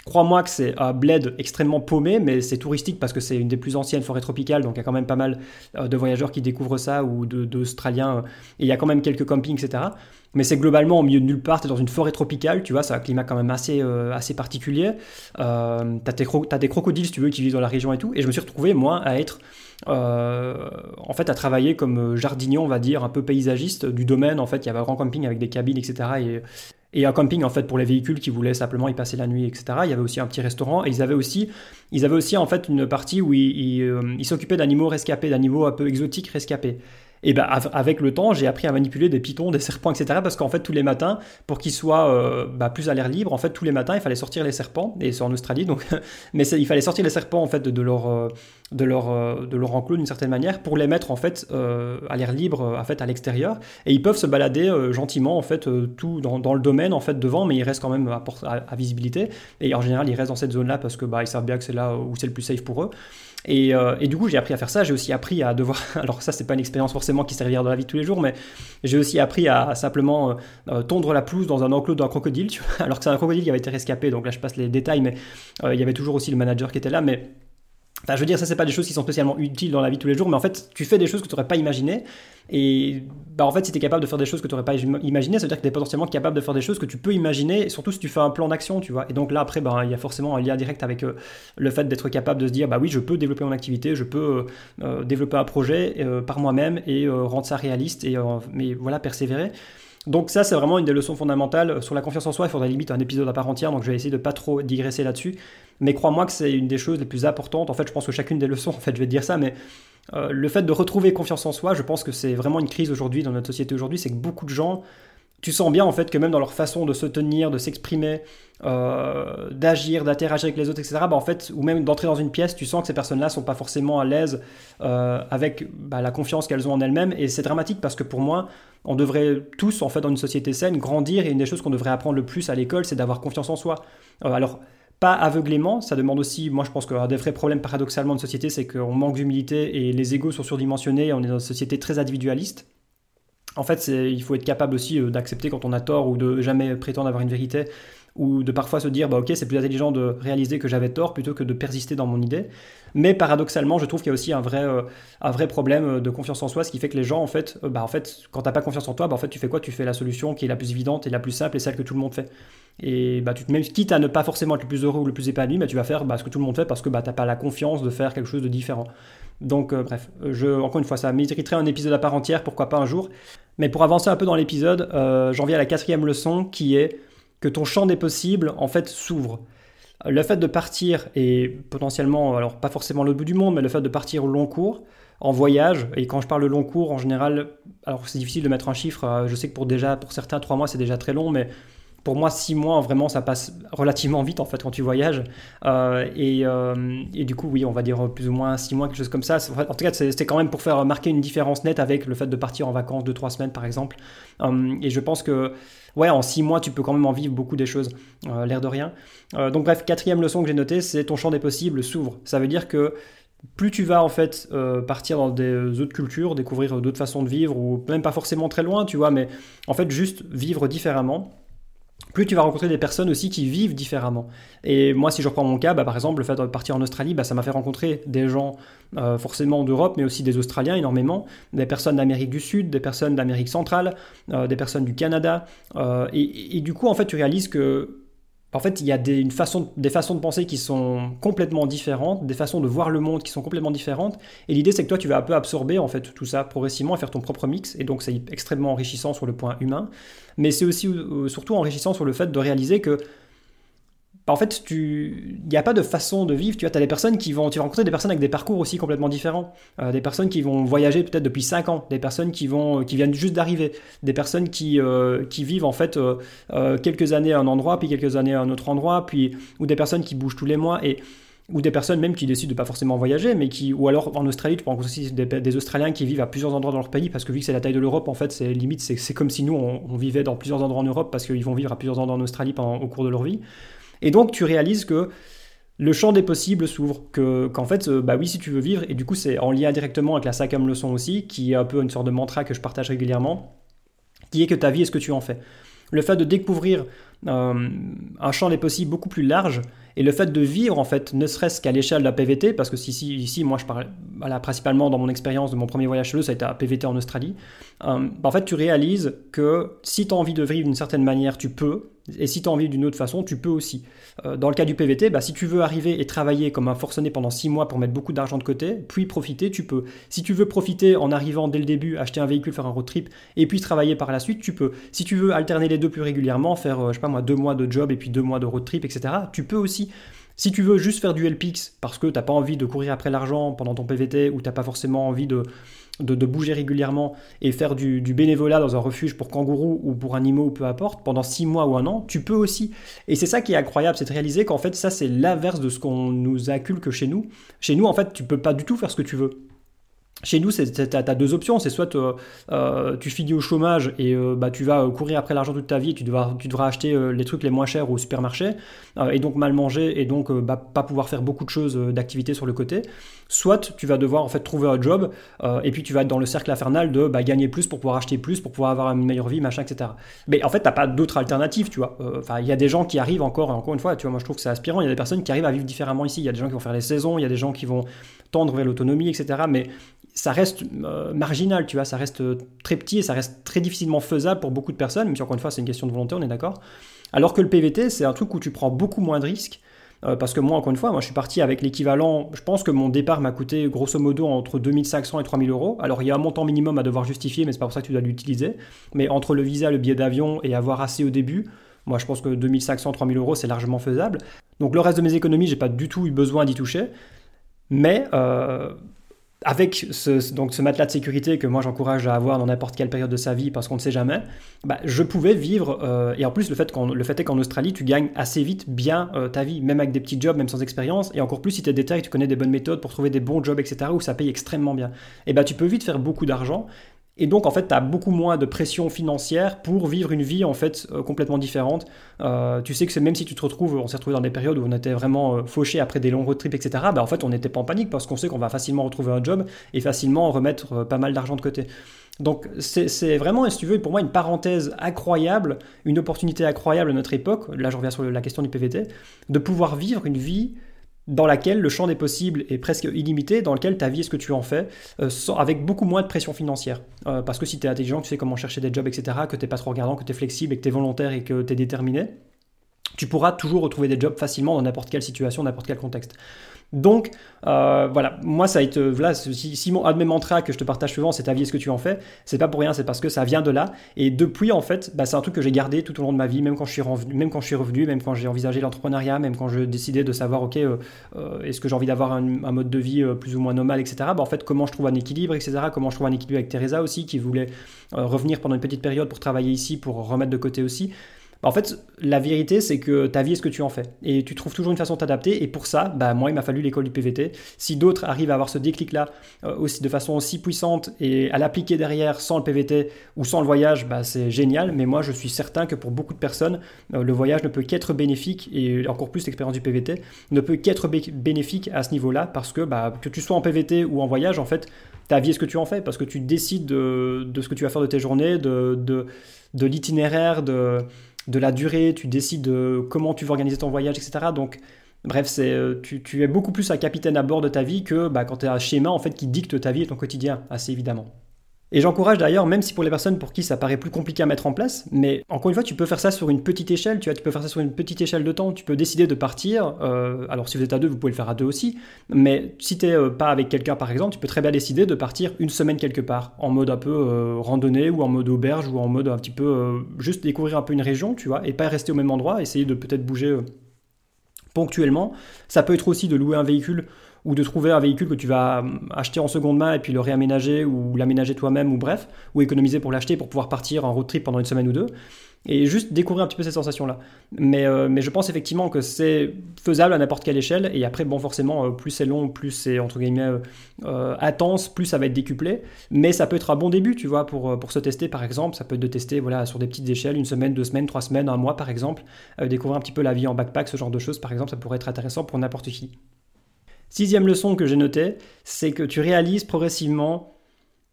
Crois-moi que c'est un bled extrêmement paumé, mais c'est touristique parce que c'est une des plus anciennes forêts tropicales, donc il y a quand même pas mal de voyageurs qui découvrent ça ou d'Australiens, et il y a quand même quelques campings, etc. Mais c'est globalement au milieu de nulle part, tu es dans une forêt tropicale, tu vois, c'est un climat quand même assez particulier. T'as des crocodiles, si tu veux, qui vivent dans la région et tout, et je me suis retrouvé, moi, à être en fait à travailler comme jardinier, on va dire, un peu paysagiste du domaine. En fait, il y avait un grand camping avec des cabines, etc. Et un camping en fait pour les véhicules qui voulaient simplement y passer la nuit, etc. Il y avait aussi un petit restaurant et ils avaient aussi en fait une partie où ils s'occupaient d'animaux rescapés, d'animaux un peu exotiques rescapés. Et ben avec le temps, j'ai appris à manipuler des pythons, des serpents, etc. Parce qu'en fait tous les matins, pour qu'ils soient plus à l'air libre, en fait tous les matins il fallait sortir les serpents. Et c'est en Australie donc, mais il fallait sortir les serpents en fait de leur enclos d'une certaine manière pour les mettre en fait à l'air libre en fait à l'extérieur, et ils peuvent se balader gentiment en fait tout dans le domaine en fait devant, mais ils restent quand même à visibilité, et en général ils restent dans cette zone là parce que ils savent bien que c'est là où c'est le plus safe pour eux. Et du coup, j'ai appris à faire ça. J'ai aussi appris à devoir. Alors, ça, c'est pas une expérience forcément qui servira dans la vie de tous les jours, mais j'ai aussi appris à simplement tondre la pelouse dans un enclos d'un crocodile. Tu vois, alors que c'est un crocodile qui avait été rescapé, donc là, je passe les détails, mais il y avait toujours aussi le manager qui était là. Mais enfin, je veux dire, ça, c'est pas des choses qui sont spécialement utiles dans la vie de tous les jours, mais en fait, tu fais des choses que tu n'aurais pas imaginées. Et en fait, si tu es capable de faire des choses que tu n'aurais pas imaginées, ça veut dire que tu es potentiellement capable de faire des choses que tu peux imaginer, et surtout si tu fais un plan d'action, tu vois. Et donc là, après, il y a forcément un lien direct avec le fait d'être capable de se dire, oui, je peux développer mon activité, je peux développer un projet par moi-même et rendre ça réaliste, mais voilà, persévérer. Donc ça, c'est vraiment une des leçons fondamentales. Sur la confiance en soi, il faudrait limite un épisode à part entière, donc je vais essayer de pas trop digresser là-dessus. Mais crois-moi que c'est une des choses les plus importantes. En fait, je pense que chacune des leçons, en fait, je vais te dire ça, mais le fait de retrouver confiance en soi, je pense que c'est vraiment une crise aujourd'hui dans notre société aujourd'hui, c'est que beaucoup de gens, tu sens bien en fait que même dans leur façon de se tenir, de s'exprimer, d'agir, d'interagir avec les autres, etc., en fait, ou même d'entrer dans une pièce, tu sens que ces personnes-là sont pas forcément à l'aise avec la confiance qu'elles ont en elles-mêmes, et c'est dramatique parce que pour moi, on devrait tous, en fait, dans une société saine, grandir, et une des choses qu'on devrait apprendre le plus à l'école, c'est d'avoir confiance en soi. Alors, pas aveuglément, ça demande aussi, moi je pense qu'un des vrais problèmes paradoxalement de société, c'est qu'on manque d'humilité et les égos sont surdimensionnés, et on est dans une société très individualiste. En fait, il faut être capable aussi d'accepter quand on a tort, ou de jamais prétendre avoir une vérité, ou de parfois se dire ok, c'est plus intelligent de réaliser que j'avais tort plutôt que de persister dans mon idée. Mais paradoxalement, je trouve qu'il y a aussi un vrai problème de confiance en soi, ce qui fait que les gens, en fait, quand t'as pas confiance en toi, en fait, tu fais quoi? Tu fais la solution qui est la plus évidente et la plus simple et celle que tout le monde fait. Et même quitte à ne pas forcément être le plus heureux ou le plus épanoui, tu vas faire ce que tout le monde fait parce que t'as pas la confiance de faire quelque chose de différent. Donc bref, encore une fois, ça mériterait un épisode à part entière, pourquoi pas un jour. Mais pour avancer un peu dans l'épisode, j'en viens à la 4e leçon, qui est que ton champ des possibles, en fait, s'ouvre. Le fait de partir, et potentiellement, alors pas forcément l'autre bout du monde, mais le fait de partir au long cours, en voyage, et quand je parle de long cours, en général, alors c'est difficile de mettre un chiffre, je sais que pour certains, 3 mois, c'est déjà très long, mais pour moi, 6 mois, vraiment, ça passe relativement vite, en fait, quand tu voyages. Et du coup, oui, on va dire plus ou moins 6 mois, quelque chose comme ça. En tout cas, c'était quand même pour faire marquer une différence nette avec le fait de partir en vacances 2-3 semaines, par exemple. Et je pense que, ouais, en 6 mois, tu peux quand même en vivre beaucoup des choses, l'air de rien. Donc bref, 4e leçon que j'ai notée, c'est ton champ des possibles s'ouvre. Ça veut dire que plus tu vas en fait partir dans des autres cultures, découvrir d'autres façons de vivre, ou même pas forcément très loin, tu vois, mais en fait juste vivre différemment, plus tu vas rencontrer des personnes aussi qui vivent différemment. Et moi, si je reprends mon cas, par exemple, le fait de partir en Australie, ça m'a fait rencontrer des gens forcément d'Europe, mais aussi des Australiens énormément, des personnes d'Amérique du Sud, des personnes d'Amérique centrale, des personnes du Canada. Et du coup, en fait, tu réalises que en fait, il y a des façons de penser qui sont complètement différentes, des façons de voir le monde qui sont complètement différentes. Et l'idée, c'est que toi, tu vas un peu absorber en fait tout ça progressivement et faire ton propre mix. Et donc, c'est extrêmement enrichissant sur le point humain. Mais c'est aussi surtout enrichissant sur le fait de réaliser que en fait, il n'y a pas de façon de vivre. Tu vois, tu vas rencontrer des personnes avec des parcours aussi complètement différents. Des personnes qui vont voyager peut-être depuis 5 ans, des personnes qui viennent juste d'arriver, des personnes qui vivent en fait quelques années à un endroit, puis quelques années à un autre endroit, ou des personnes qui bougent tous les mois, ou des personnes même qui décident de pas forcément voyager, ou alors en Australie, tu peux rencontrer aussi des Australiens qui vivent à plusieurs endroits dans leur pays, parce que vu que c'est la taille de l'Europe, en fait, c'est comme si nous, on vivait dans plusieurs endroits en Europe, parce qu'ils vont vivre à plusieurs endroits en Australie au cours de leur vie. Et donc, tu réalises que le champ des possibles s'ouvre, qu'en fait, oui, si tu veux vivre, et du coup, c'est en lien directement avec la 5e leçon aussi, qui est un peu une sorte de mantra que je partage régulièrement, qui est que ta vie est ce que tu en fais. le fait de découvrir un champ des possibles beaucoup plus large, et le fait de vivre en fait, ne serait-ce qu'à l'échelle de la PVT, parce que ici moi je parle principalement dans mon expérience de mon premier voyage solo, ça a été à PVT en Australie, en fait tu réalises que si tu as envie de vivre d'une certaine manière, tu peux, et si tu as envie d'une autre façon, tu peux aussi. Dans le cas du PVT, si tu veux arriver et travailler comme un forcené pendant 6 mois pour mettre beaucoup d'argent de côté, puis profiter, tu peux. Si tu veux profiter en arrivant dès le début, acheter un véhicule, faire un road trip, et puis travailler par la suite, tu peux. Si tu veux alterner les deux plus régulièrement, faire, 2 mois de job et puis 2 mois de road trip, etc., tu peux aussi. Si tu veux juste faire du LPX parce que tu n'as pas envie de courir après l'argent pendant ton PVT ou tu n'as pas forcément envie de bouger régulièrement et faire du bénévolat dans un refuge pour kangourous ou pour animaux ou peu importe, pendant 6 mois ou 1 an, tu peux aussi. Et c'est ça qui est incroyable, c'est de réaliser qu'en fait, ça c'est l'inverse de ce qu'on nous inculque chez nous. Chez nous, en fait, tu peux pas du tout faire ce que tu veux. Chez nous, tu as 2 options, c'est soit tu finis au chômage et tu vas courir après l'argent toute ta vie et tu devras acheter les trucs les moins chers au supermarché et donc mal manger et donc pas pouvoir faire beaucoup de choses, d'activités sur le côté. Soit tu vas devoir en fait trouver un job et puis tu vas être dans le cercle infernal de gagner plus pour pouvoir acheter plus, pour pouvoir avoir une meilleure vie, machin, etc. Mais en fait, t'as pas d'autre alternative, tu vois. Il y a des gens qui arrivent encore une fois, tu vois, moi je trouve que c'est aspirant, il y a des personnes qui arrivent à vivre différemment ici, il y a des gens qui vont faire les saisons, il y a des gens qui vont tendre vers l'autonomie, etc. Mais ça reste marginal, tu vois, ça reste très petit et ça reste très difficilement faisable pour beaucoup de personnes, même si encore une fois c'est une question de volonté, on est d'accord. Alors que le PVT, c'est un truc où tu prends beaucoup moins de risques, parce que moi, encore une fois, je suis parti avec l'équivalent, je pense que mon départ m'a coûté grosso modo entre 2500 et 3000 euros. Alors il y a un montant minimum à devoir justifier, mais c'est pas pour ça que tu dois l'utiliser. Mais entre le visa, le billet d'avion et avoir assez au début, moi je pense que 2500, 3000 euros c'est largement faisable. Donc le reste de mes économies, j'ai pas du tout eu besoin d'y toucher. Mais avec ce matelas de sécurité que moi j'encourage à avoir dans n'importe quelle période de sa vie parce qu'on ne sait jamais, je pouvais vivre, et en plus le fait est qu'en Australie tu gagnes assez vite bien ta vie, même avec des petits jobs, même sans expérience, et encore plus si tu es déter et que tu connais des bonnes méthodes pour trouver des bons jobs, etc., où ça paye extrêmement bien. Et tu peux vite faire beaucoup d'argent. Et donc, en fait, tu as beaucoup moins de pression financière pour vivre une vie, en fait, complètement différente. Tu sais que même si tu te retrouves, on s'est retrouvé dans des périodes où on était vraiment fauché après des longs road trips, etc., en fait, on n'était pas en panique parce qu'on sait qu'on va facilement retrouver un job et facilement remettre pas mal d'argent de côté. Donc, c'est vraiment, si tu veux, pour moi, une parenthèse incroyable, une opportunité incroyable à notre époque, là, je reviens sur la question du PVT, de pouvoir vivre une vie dans laquelle le champ des possibles est presque illimité, dans lequel ta vie est ce que tu en fais, avec beaucoup moins de pression financière. Parce que si tu es intelligent, tu sais comment chercher des jobs, etc., que tu n'es pas trop regardant, que tu es flexible et que tu es volontaire et que tu es déterminé, tu pourras toujours retrouver des jobs facilement dans n'importe quelle situation, n'importe quel contexte. Donc, voilà, moi ça a été, voilà, si un de mes mantras que je te partage souvent, c'est ta vie, est-ce que tu en fais, c'est pas pour rien, c'est parce que ça vient de là, et depuis en fait, c'est un truc que j'ai gardé tout au long de ma vie, même quand je suis revenu, même quand j'ai envisagé l'entrepreneuriat, même quand je décidais de savoir, ok, est-ce que j'ai envie d'avoir un mode de vie plus ou moins normal, etc., en fait, comment je trouve un équilibre, etc., comment je trouve un équilibre avec Teresa aussi, qui voulait revenir pendant une petite période pour travailler ici, pour remettre de côté aussi. En fait, la vérité, c'est que ta vie est ce que tu en fais. Et tu trouves toujours une façon de t'adapter. Et pour ça, moi, il m'a fallu l'école du PVT. Si d'autres arrivent à avoir ce déclic-là aussi, de façon aussi puissante et à l'appliquer derrière sans le PVT ou sans le voyage, c'est génial. Mais moi, je suis certain que pour beaucoup de personnes, le voyage ne peut qu'être bénéfique, et encore plus l'expérience du PVT, ne peut qu'être bénéfique à ce niveau-là, parce que que tu sois en PVT ou en voyage, en fait, ta vie est ce que tu en fais, parce que tu décides de ce que tu vas faire de tes journées, de l'itinéraire, de la durée, tu décides de comment tu veux organiser ton voyage, etc. Donc, bref, tu es beaucoup plus un capitaine à bord de ta vie que quand tu as un schéma en fait, qui dicte ta vie et ton quotidien, assez évidemment. Et j'encourage d'ailleurs, même si pour les personnes pour qui ça paraît plus compliqué à mettre en place, mais encore une fois, tu peux faire ça sur une petite échelle, tu peux faire ça sur une petite échelle de temps, tu peux décider de partir, alors si vous êtes à 2, vous pouvez le faire à 2 aussi, mais si tu n'es pas avec quelqu'un par exemple, tu peux très bien décider de partir une semaine quelque part, en mode un peu randonnée, ou en mode auberge, ou en mode un petit peu juste découvrir un peu une région, tu vois, et pas rester au même endroit, essayer de peut-être bouger ponctuellement. Ça peut être aussi de louer un véhicule, ou de trouver un véhicule que tu vas acheter en seconde main et puis le réaménager ou l'aménager toi-même, ou bref, ou économiser pour l'acheter pour pouvoir partir en road trip pendant une semaine ou 2, et juste découvrir un petit peu cette sensation-là. Mais je pense effectivement que c'est faisable à n'importe quelle échelle, et après, forcément, plus c'est long, plus c'est, entre guillemets, intense, plus ça va être décuplé, mais ça peut être un bon début, tu vois, pour se tester, par exemple. Ça peut être de tester, voilà, sur des petites échelles, 1 semaine, 2 semaines, 3 semaines, 1 mois, par exemple, découvrir un petit peu la vie en backpack, ce genre de choses, par exemple, ça pourrait être intéressant pour n'importe qui. 6e leçon que j'ai notée, c'est que tu réalises progressivement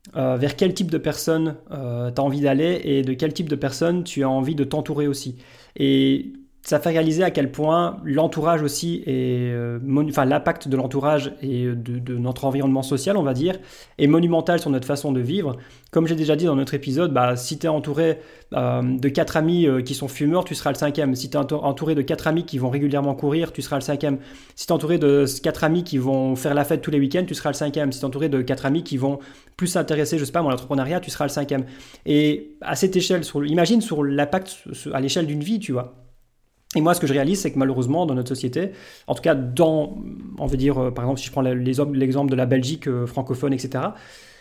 vers quel type de personnes tu as envie d'aller et de quel type de personnes tu as envie de t'entourer aussi. Et ça fait réaliser à quel point l'entourage aussi est, l'impact de l'entourage et de notre environnement social, on va dire, est monumental sur notre façon de vivre. Comme j'ai déjà dit dans notre épisode, si tu es entouré de 4 amis qui sont fumeurs, tu seras le 5e. Si tu es entouré de 4 amis qui vont régulièrement courir, tu seras le 5e. Si tu es entouré de 4 amis qui vont faire la fête tous les week-ends, tu seras le 5e. Si tu es entouré de 4 amis qui vont plus s'intéresser, je sais pas, à l'entrepreneuriat, tu seras le 5e. Et à cette échelle, imagine sur l'impact à l'échelle d'une vie, tu vois. Et moi, ce que je réalise, c'est que malheureusement, dans notre société, en tout cas on veut dire, par exemple, si je prends l'exemple de la Belgique francophone, etc.,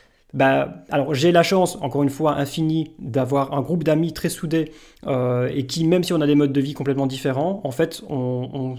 alors j'ai la chance, encore une fois, infinie, d'avoir un groupe d'amis très soudés et qui, même si on a des modes de vie complètement différents, en fait, on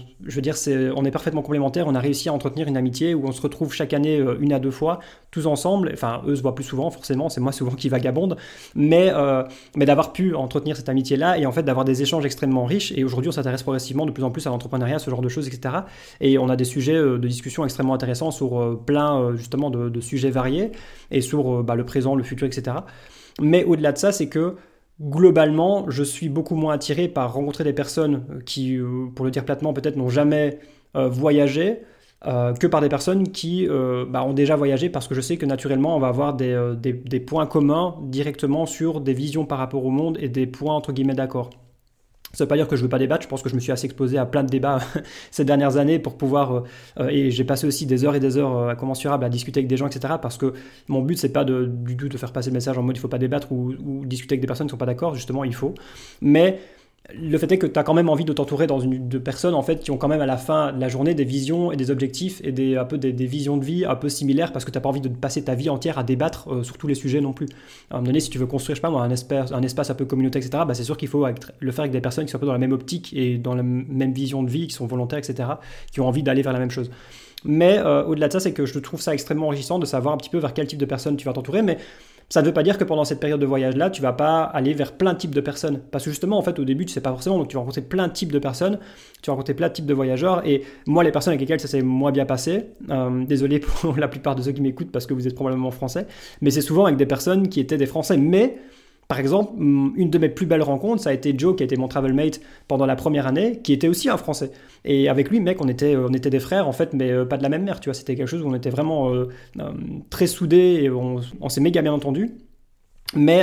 est parfaitement complémentaires. On a réussi à entretenir une amitié où on se retrouve chaque année 1 à 2 fois, tous ensemble. Enfin, eux se voient plus souvent, forcément, c'est moi souvent qui vagabonde, mais d'avoir pu entretenir cette amitié-là et en fait d'avoir des échanges extrêmement riches. Et aujourd'hui, on s'intéresse progressivement de plus en plus à l'entrepreneuriat, ce genre de choses, etc. Et on a des sujets de discussion extrêmement intéressants sur plein justement de sujets variés et sur le présent, le futur, etc. Mais au-delà de ça, c'est que globalement, je suis beaucoup moins attiré par rencontrer des personnes qui, pour le dire platement, peut-être n'ont jamais voyagé, que par des personnes qui ont déjà voyagé, parce que je sais que naturellement, on va avoir des points communs directement sur des visions par rapport au monde et des points entre guillemets d'accord. Ça ne veut pas dire que je ne veux pas débattre, je pense que je me suis assez exposé à plein de débats ces dernières années pour pouvoir, et j'ai passé aussi des heures et des heures incommensurables à discuter avec des gens, etc. Parce que mon but, c'est pas du tout de faire passer le message en mode il ne faut pas débattre ou discuter avec des personnes qui ne sont pas d'accord, justement il faut. Mais le fait est que tu as quand même envie de t'entourer de personnes en fait, qui ont quand même à la fin de la journée des visions et des objectifs et un peu des visions de vie un peu similaires, parce que tu n'as pas envie de passer ta vie entière à débattre sur tous les sujets non plus. À un moment donné, si tu veux construire, je sais pas moi, un espace un peu communautaire, etc., c'est sûr qu'il faut le faire avec des personnes qui sont un peu dans la même optique et dans la même vision de vie, qui sont volontaires, etc., qui ont envie d'aller vers la même chose. Mais au-delà de ça, c'est que je trouve ça extrêmement enrichissant de savoir un petit peu vers quel type de personnes tu vas t'entourer, mais ça ne veut pas dire que pendant cette période de voyage-là, tu ne vas pas aller vers plein de types de personnes. Parce que justement, en fait, au début, tu ne sais pas forcément, donc tu vas rencontrer plein de types de personnes, tu vas rencontrer plein de types de voyageurs, et moi, les personnes avec lesquelles ça s'est moins bien passé, désolé pour la plupart de ceux qui m'écoutent parce que vous êtes probablement français, mais c'est souvent avec des personnes qui étaient des Français, mais... Par exemple, une de mes plus belles rencontres, ça a été Joe, qui a été mon travel mate pendant la première année, qui était aussi un Français. Et avec lui, mec, on était des frères, en fait, mais pas de la même mère, tu vois. C'était quelque chose où on était vraiment très soudés et on s'est méga bien entendus. Mais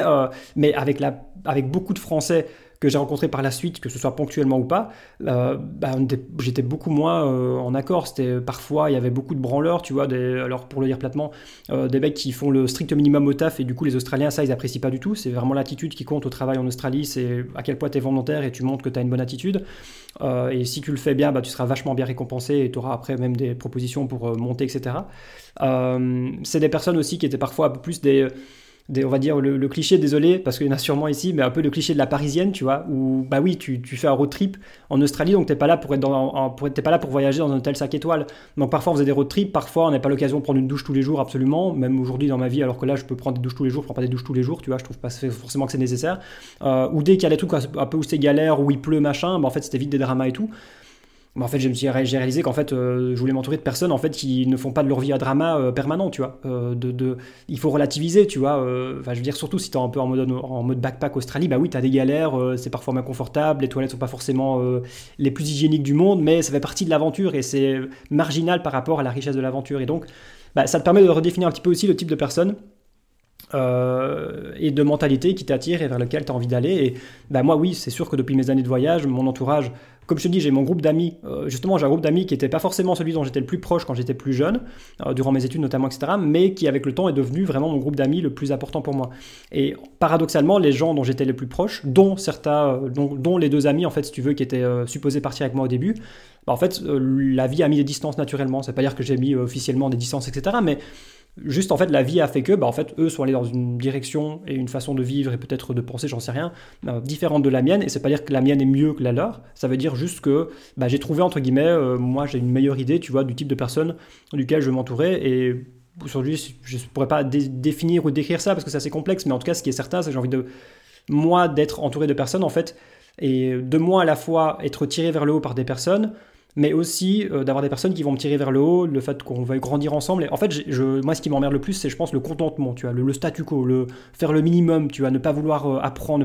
avec beaucoup de Français que j'ai rencontrés par la suite, que ce soit ponctuellement ou pas, j'étais beaucoup moins en accord. Parfois, il y avait beaucoup de branleurs, tu vois, alors pour le dire platement, des mecs qui font le strict minimum au taf, et du coup les Australiens, ça ils apprécient pas du tout. C'est vraiment l'attitude qui compte au travail en Australie, c'est à quel point tu es volontaire et tu montres que tu as une bonne attitude. Et si tu le fais bien, tu seras vachement bien récompensé et tu auras après même des propositions pour monter, etc. C'est des personnes aussi qui étaient parfois un peu plus on va dire le cliché, désolé, parce qu'il y en a sûrement ici, mais un peu le cliché de la parisienne, tu vois, où oui, tu fais un road trip en Australie, donc t'es pas là t'es pas là pour voyager dans un hôtel 5 étoiles. Donc parfois on faisait des road trips, parfois on n'a pas l'occasion de prendre une douche tous les jours, absolument, même aujourd'hui dans ma vie, alors que là je peux prendre des douches tous les jours, je prends pas des douches tous les jours, tu vois, je trouve pas forcément que c'est nécessaire. Ou dès qu'il y a des trucs un peu où c'est galère, où il pleut, machin, en fait c'était vite des dramas et tout. Mais en fait, j'ai réalisé qu'en fait, je voulais m'entourer de personnes en fait qui ne font pas de leur vie un drama permanent, tu vois. Il faut relativiser, tu vois. Je veux dire, surtout si t'es un peu en mode backpack Australie, oui, t'as des galères, c'est parfois moins confortable, les toilettes sont pas forcément les plus hygiéniques du monde, mais ça fait partie de l'aventure et c'est marginal par rapport à la richesse de l'aventure. Et donc, ça te permet de redéfinir un petit peu aussi le type de personne et de mentalité qui t'attire et vers lequel tu as envie d'aller. Et moi, oui, c'est sûr que depuis mes années de voyage, mon entourage, comme je te dis, j'ai mon groupe d'amis, justement j'ai un groupe d'amis qui n'était pas forcément celui dont j'étais le plus proche quand j'étais plus jeune, durant mes études notamment, etc., mais qui avec le temps est devenu vraiment mon groupe d'amis le plus important pour moi. Et paradoxalement, les gens dont j'étais le plus proche, dont certains, dont les 2 amis en fait, si tu veux, qui étaient supposés partir avec moi au début, en fait la vie a mis des distances naturellement. Ça veut pas dire que j'ai mis officiellement des distances, etc., mais juste en fait la vie a fait que en fait eux sont allés dans une direction et une façon de vivre et peut-être de penser, j'en sais rien, différente de la mienne. Et c'est pas dire que la mienne est mieux que la leur, ça veut dire juste que j'ai trouvé entre guillemets moi j'ai une meilleure idée, tu vois, du type de personne duquel je veux m'entourer. Et aujourd'hui je pourrais pas définir ou décrire ça parce que c'est assez complexe, mais en tout cas ce qui est certain, c'est que j'ai envie d'être entouré de personnes en fait, et de moi à la fois être tiré vers le haut par des personnes, mais aussi d'avoir des personnes qui vont me tirer vers le haut, le fait qu'on va grandir ensemble. Et en fait, moi, ce qui m'emmerde le plus, c'est, je pense, le contentement, tu vois, le statu quo, faire le minimum, tu vois, ne pas vouloir apprendre,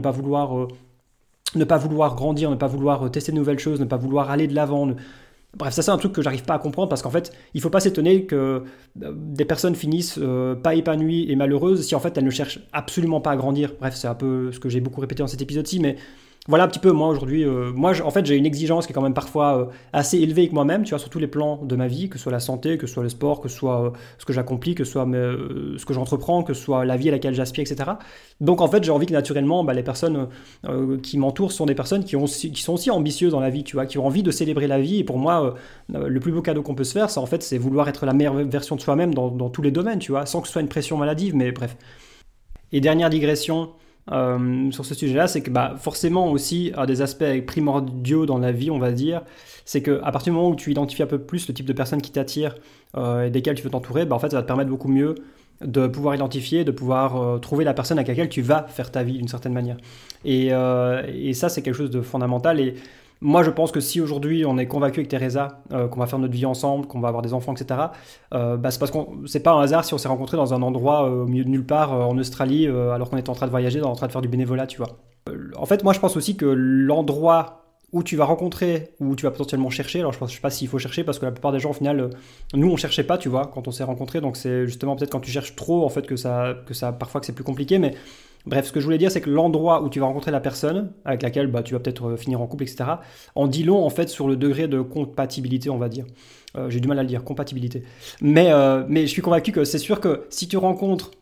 ne pas vouloir grandir, ne pas vouloir tester de nouvelles choses, ne pas vouloir aller de l'avant. Bref, ça c'est un truc que j'arrive pas à comprendre parce qu'en fait, il faut pas s'étonner que des personnes finissent pas épanouies et malheureuses si en fait elles ne cherchent absolument pas à grandir. Bref, c'est un peu ce que j'ai beaucoup répété dans cet épisode-ci, mais voilà un petit peu moi aujourd'hui. En fait, j'ai une exigence qui est quand même parfois assez élevée avec moi-même, tu vois, sur tous les plans de ma vie, que ce soit la santé, que ce soit le sport, que ce soit ce que j'accomplis, que ce soit ce que j'entreprends, que ce soit la vie à laquelle j'aspire, etc. Donc en fait, j'ai envie que naturellement, les personnes qui m'entourent sont des personnes qui sont aussi ambitieuses dans la vie, tu vois, qui ont envie de célébrer la vie. Et pour moi, le plus beau cadeau qu'on peut se faire, c'est vouloir être la meilleure version de soi-même dans tous les domaines, tu vois, sans que ce soit une pression maladive, mais bref. Et dernière digression. Sur ce sujet-là, c'est que forcément aussi un des aspects primordiaux dans la vie, on va dire, c'est qu'à partir du moment où tu identifies un peu plus le type de personnes qui t'attirent et desquelles tu veux t'entourer, en fait ça va te permettre beaucoup mieux de pouvoir identifier, de pouvoir trouver la personne avec laquelle tu vas faire ta vie d'une certaine manière. Et ça c'est quelque chose de fondamental. Et moi, je pense que si aujourd'hui on est convaincu avec Teresa qu'on va faire notre vie ensemble, qu'on va avoir des enfants, etc., c'est parce qu'on c'est pas un hasard si on s'est rencontrés dans un endroit au milieu de nulle part en Australie, alors qu'on était en train de voyager, en train de faire du bénévolat, tu vois. En fait, moi, je pense aussi que l'endroit où tu vas rencontrer, où tu vas potentiellement chercher, alors je sais pas s'il faut chercher parce que la plupart des gens, au final, nous on cherchait pas, tu vois, quand on s'est rencontrés, donc c'est justement peut-être quand tu cherches trop, en fait, que ça parfois que c'est plus compliqué, mais bref, ce que je voulais dire, c'est que l'endroit où tu vas rencontrer la personne avec laquelle tu vas peut-être finir en couple, etc., en dit long en fait sur le degré de compatibilité, on va dire. J'ai du mal à le dire, compatibilité. Mais je suis convaincu que c'est sûr que si tu rencontres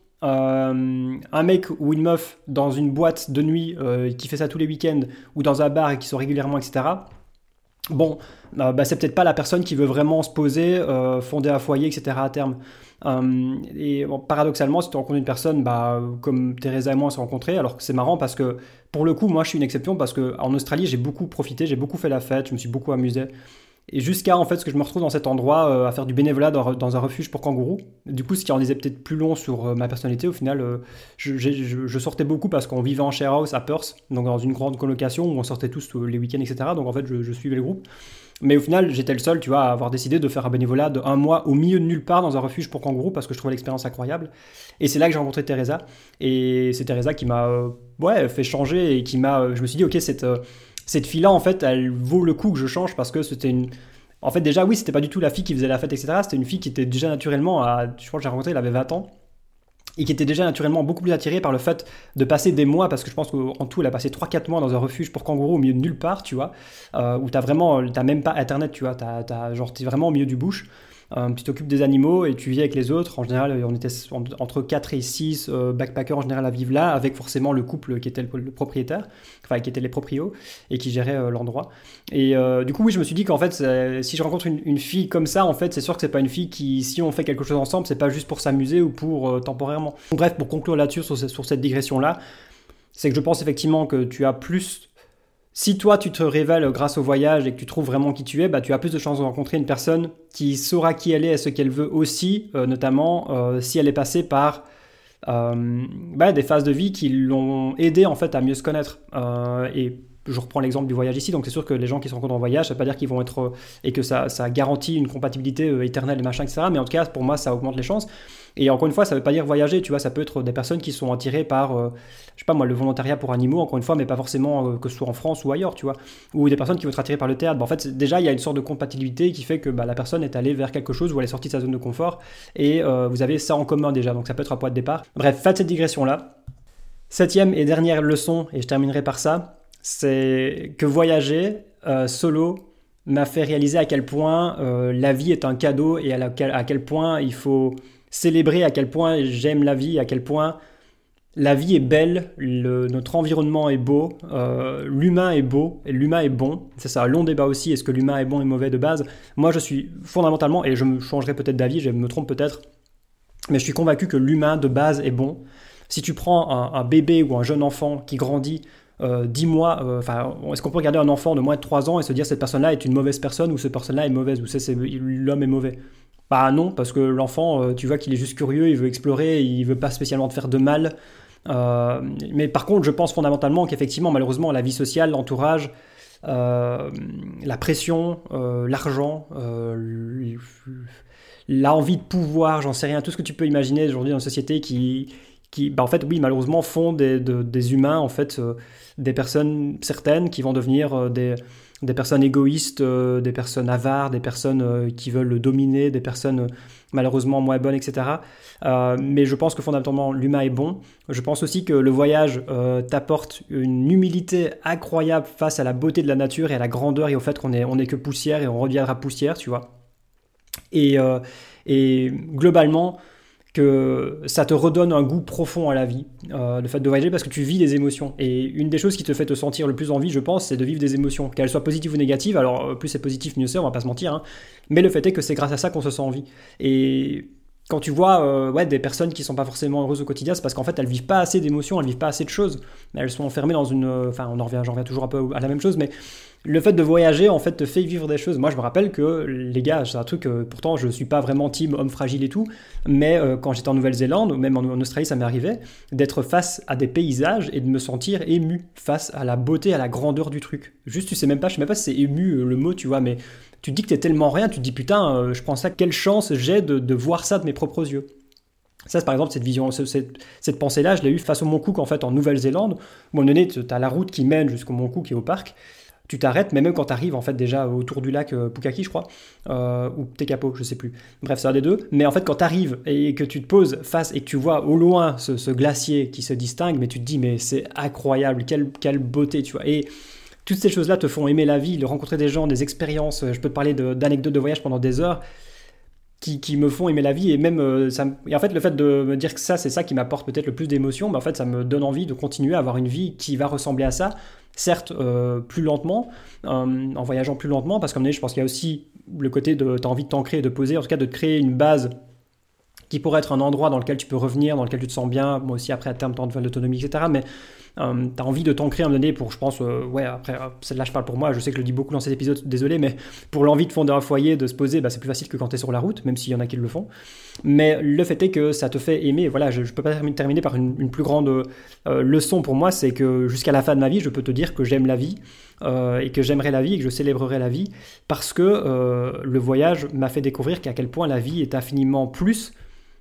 un mec ou une meuf dans une boîte de nuit qui fait ça tous les week-ends ou dans un bar et qui sort régulièrement, etc., bon, c'est peut-être pas la personne qui veut vraiment se poser, fonder un foyer, etc. à terme. Paradoxalement, si tu rencontres une personne comme Teresa et moi on s'est rencontrés, alors que c'est marrant parce que pour le coup, moi je suis une exception parce qu'en Australie j'ai beaucoup profité, j'ai beaucoup fait la fête, je me suis beaucoup amusé. Et jusqu'à en fait ce que je me retrouve dans cet endroit à faire du bénévolat dans un refuge pour kangourous. Du coup, ce qui en disait peut-être plus long sur ma personnalité, au final, je sortais beaucoup parce qu'on vivait en share house à Perth, donc dans une grande colocation où on sortait tous les week-ends, etc. Donc en fait, je suivais le groupe. Mais au final, j'étais le seul, tu vois, à avoir décidé de faire un bénévolat de 1 mois au milieu de nulle part dans un refuge pour kangourous parce que je trouvais l'expérience incroyable. Et c'est là que j'ai rencontré Teresa. Et c'est Teresa qui m'a fait changer et je me suis dit, ok, cette fille-là, en fait, elle vaut le coup que je change parce que c'était une... En fait, déjà, oui, c'était pas du tout la fille qui faisait la fête, etc. C'était une fille qui était déjà naturellement, je crois que j'ai rencontré, elle avait 20 ans, et qui était déjà naturellement beaucoup plus attirée par le fait de passer des mois, parce que je pense qu'en tout, elle a passé 3-4 mois dans un refuge pour kangourous au milieu de nulle part, tu vois, où t'as même pas internet, tu vois, t'es vraiment au milieu du bush. Tu t'occupes des animaux et tu vis avec les autres. En général, on était entre 4 et 6 backpackers en général à vivre là, avec forcément le couple qui était le propriétaire, enfin qui étaient les proprios et qui gérait l'endroit. Et du coup, oui, je me suis dit qu'en fait, si je rencontre une fille comme ça, en fait, c'est sûr que c'est pas une fille qui, si on fait quelque chose ensemble, c'est pas juste pour s'amuser ou pour temporairement. Bref, pour conclure là-dessus, sur cette digression-là, c'est que je pense effectivement que tu as plus... Si toi tu te révèles grâce au voyage et que tu trouves vraiment qui tu es, tu as plus de chances de rencontrer une personne qui saura qui elle est et ce qu'elle veut aussi, notamment si elle est passée par des phases de vie qui l'ont aidé en fait à mieux se connaître. Et je reprends l'exemple du voyage ici, donc c'est sûr que les gens qui se rencontrent en voyage, ça ne veut pas dire qu'ils vont être... et que ça garantit une compatibilité éternelle et machin, etc. Mais en tout cas, pour moi, ça augmente les chances. Et encore une fois, ça ne veut pas dire voyager, tu vois, ça peut être des personnes qui sont attirées par, je sais pas moi, le volontariat pour animaux, encore une fois, mais pas forcément que ce soit en France ou ailleurs, tu vois. Ou des personnes qui vont être attirées par le théâtre. En fait, déjà, il y a une sorte de compatibilité qui fait que la personne est allée vers quelque chose où elle est sortie de sa zone de confort et vous avez ça en commun déjà, donc ça peut être un point de départ. Bref, faites cette digression-là. 7e et dernière leçon, et je terminerai par ça, c'est que voyager solo m'a fait réaliser à quel point la vie est un cadeau et à quel point il faut célébrer, à quel point j'aime la vie, à quel point la vie est belle, notre environnement est beau, l'humain est beau et l'humain est bon. C'est ça, un long débat aussi, est-ce que l'humain est bon et mauvais de base? Moi je suis fondamentalement, et je me changerai peut-être d'avis, je me trompe peut-être, mais je suis convaincu que l'humain de base est bon. Si tu prends un bébé ou un jeune enfant qui grandit, 10 mois, est-ce qu'on peut regarder un enfant de moins de 3 ans et se dire cette personne-là est une mauvaise personne ou cette personne-là est mauvaise ou l'homme est mauvais? Bah non, parce que l'enfant, tu vois qu'il est juste curieux, il veut explorer, il veut pas spécialement te faire de mal. Mais par contre, je pense fondamentalement qu'effectivement, malheureusement, la vie sociale, l'entourage, la pression, l'argent, l'envie de pouvoir, j'en sais rien, tout ce que tu peux imaginer aujourd'hui dans une société qui en fait, oui, malheureusement, font des humains, en fait, des personnes certaines qui vont devenir des personnes égoïstes, des personnes avares, des personnes qui veulent dominer, des personnes malheureusement moins bonnes, etc. Mais je pense que fondamentalement, l'humain est bon. Je pense aussi que le voyage t'apporte une humilité incroyable face à la beauté de la nature et à la grandeur et au fait qu'on est que poussière et on reviendra poussière, tu vois. Et globalement, que ça te redonne un goût profond à la vie, le fait de voyager, parce que tu vis des émotions. Et une des choses qui te fait te sentir le plus en vie, je pense, c'est de vivre des émotions, qu'elles soient positives ou négatives. Alors, plus c'est positif, mieux c'est, on va pas se mentir, hein. Mais le fait est que c'est grâce à ça qu'on se sent en vie. Et quand tu vois des personnes qui sont pas forcément heureuses au quotidien, c'est parce qu'en fait, elles vivent pas assez d'émotions, elles vivent pas assez de choses. Elles sont enfermées dans une... Enfin, j'en reviens toujours un peu à la même chose, mais le fait de voyager, en fait, te fait vivre des choses. Moi, je me rappelle que, les gars, c'est un truc, pourtant, je suis pas vraiment team homme fragile et tout, mais quand j'étais en Nouvelle-Zélande, ou même en Australie, ça m'est arrivé, d'être face à des paysages et de me sentir ému face à la beauté, à la grandeur du truc. Juste, je sais même pas si c'est ému le mot, tu vois, mais tu te dis que t'es tellement rien, tu te dis, putain, je prends ça, quelle chance j'ai de voir ça de mes propres yeux. Ça, par exemple, cette vision, cette pensée-là, je l'ai eue face au Mont Cook, en fait, en Nouvelle-Zélande, où à un moment donné, tu as la route qui mène jusqu'au Mont Cook et au parc, tu t'arrêtes, mais même quand tu arrives en fait déjà autour du lac Pukaki, je crois, ou Tekapo, je sais plus. Bref, c'est un des deux. Mais en fait, quand tu arrives et que tu te poses face et que tu vois au loin ce glacier qui se distingue, mais tu te dis, mais c'est incroyable, quelle beauté, tu vois. Et toutes ces choses-là te font aimer la vie, de rencontrer des gens, des expériences. Je peux te parler d'anecdotes de voyage pendant des heures qui me font aimer la vie. Et même, et en fait, le fait de me dire que ça, c'est ça qui m'apporte peut-être le plus d'émotions, mais en fait, ça me donne envie de continuer à avoir une vie qui va ressembler à ça. Certes, plus lentement, en voyageant plus lentement, parce que je pense qu'il y a aussi le côté de tu as envie de t'ancrer et de poser, en tout cas de te créer une base qui pourrait être un endroit dans lequel tu peux revenir, dans lequel tu te sens bien, moi aussi après à terme tu as de l'autonomie, etc. Mais tu as envie de t'ancrer à un moment donné pour, je pense, après, celle-là je parle pour moi, je sais que je le dis beaucoup dans cet épisode, désolé, mais pour l'envie de fonder un foyer, de se poser, c'est plus facile que quand tu es sur la route, même s'il y en a qui le font. Mais le fait est que ça te fait aimer, voilà, je peux pas terminer par une plus grande leçon pour moi, c'est que jusqu'à la fin de ma vie, je peux te dire que j'aime la vie, et que j'aimerais la vie et que je célébrerai la vie, parce que le voyage m'a fait découvrir qu'à quel point la vie est infiniment plus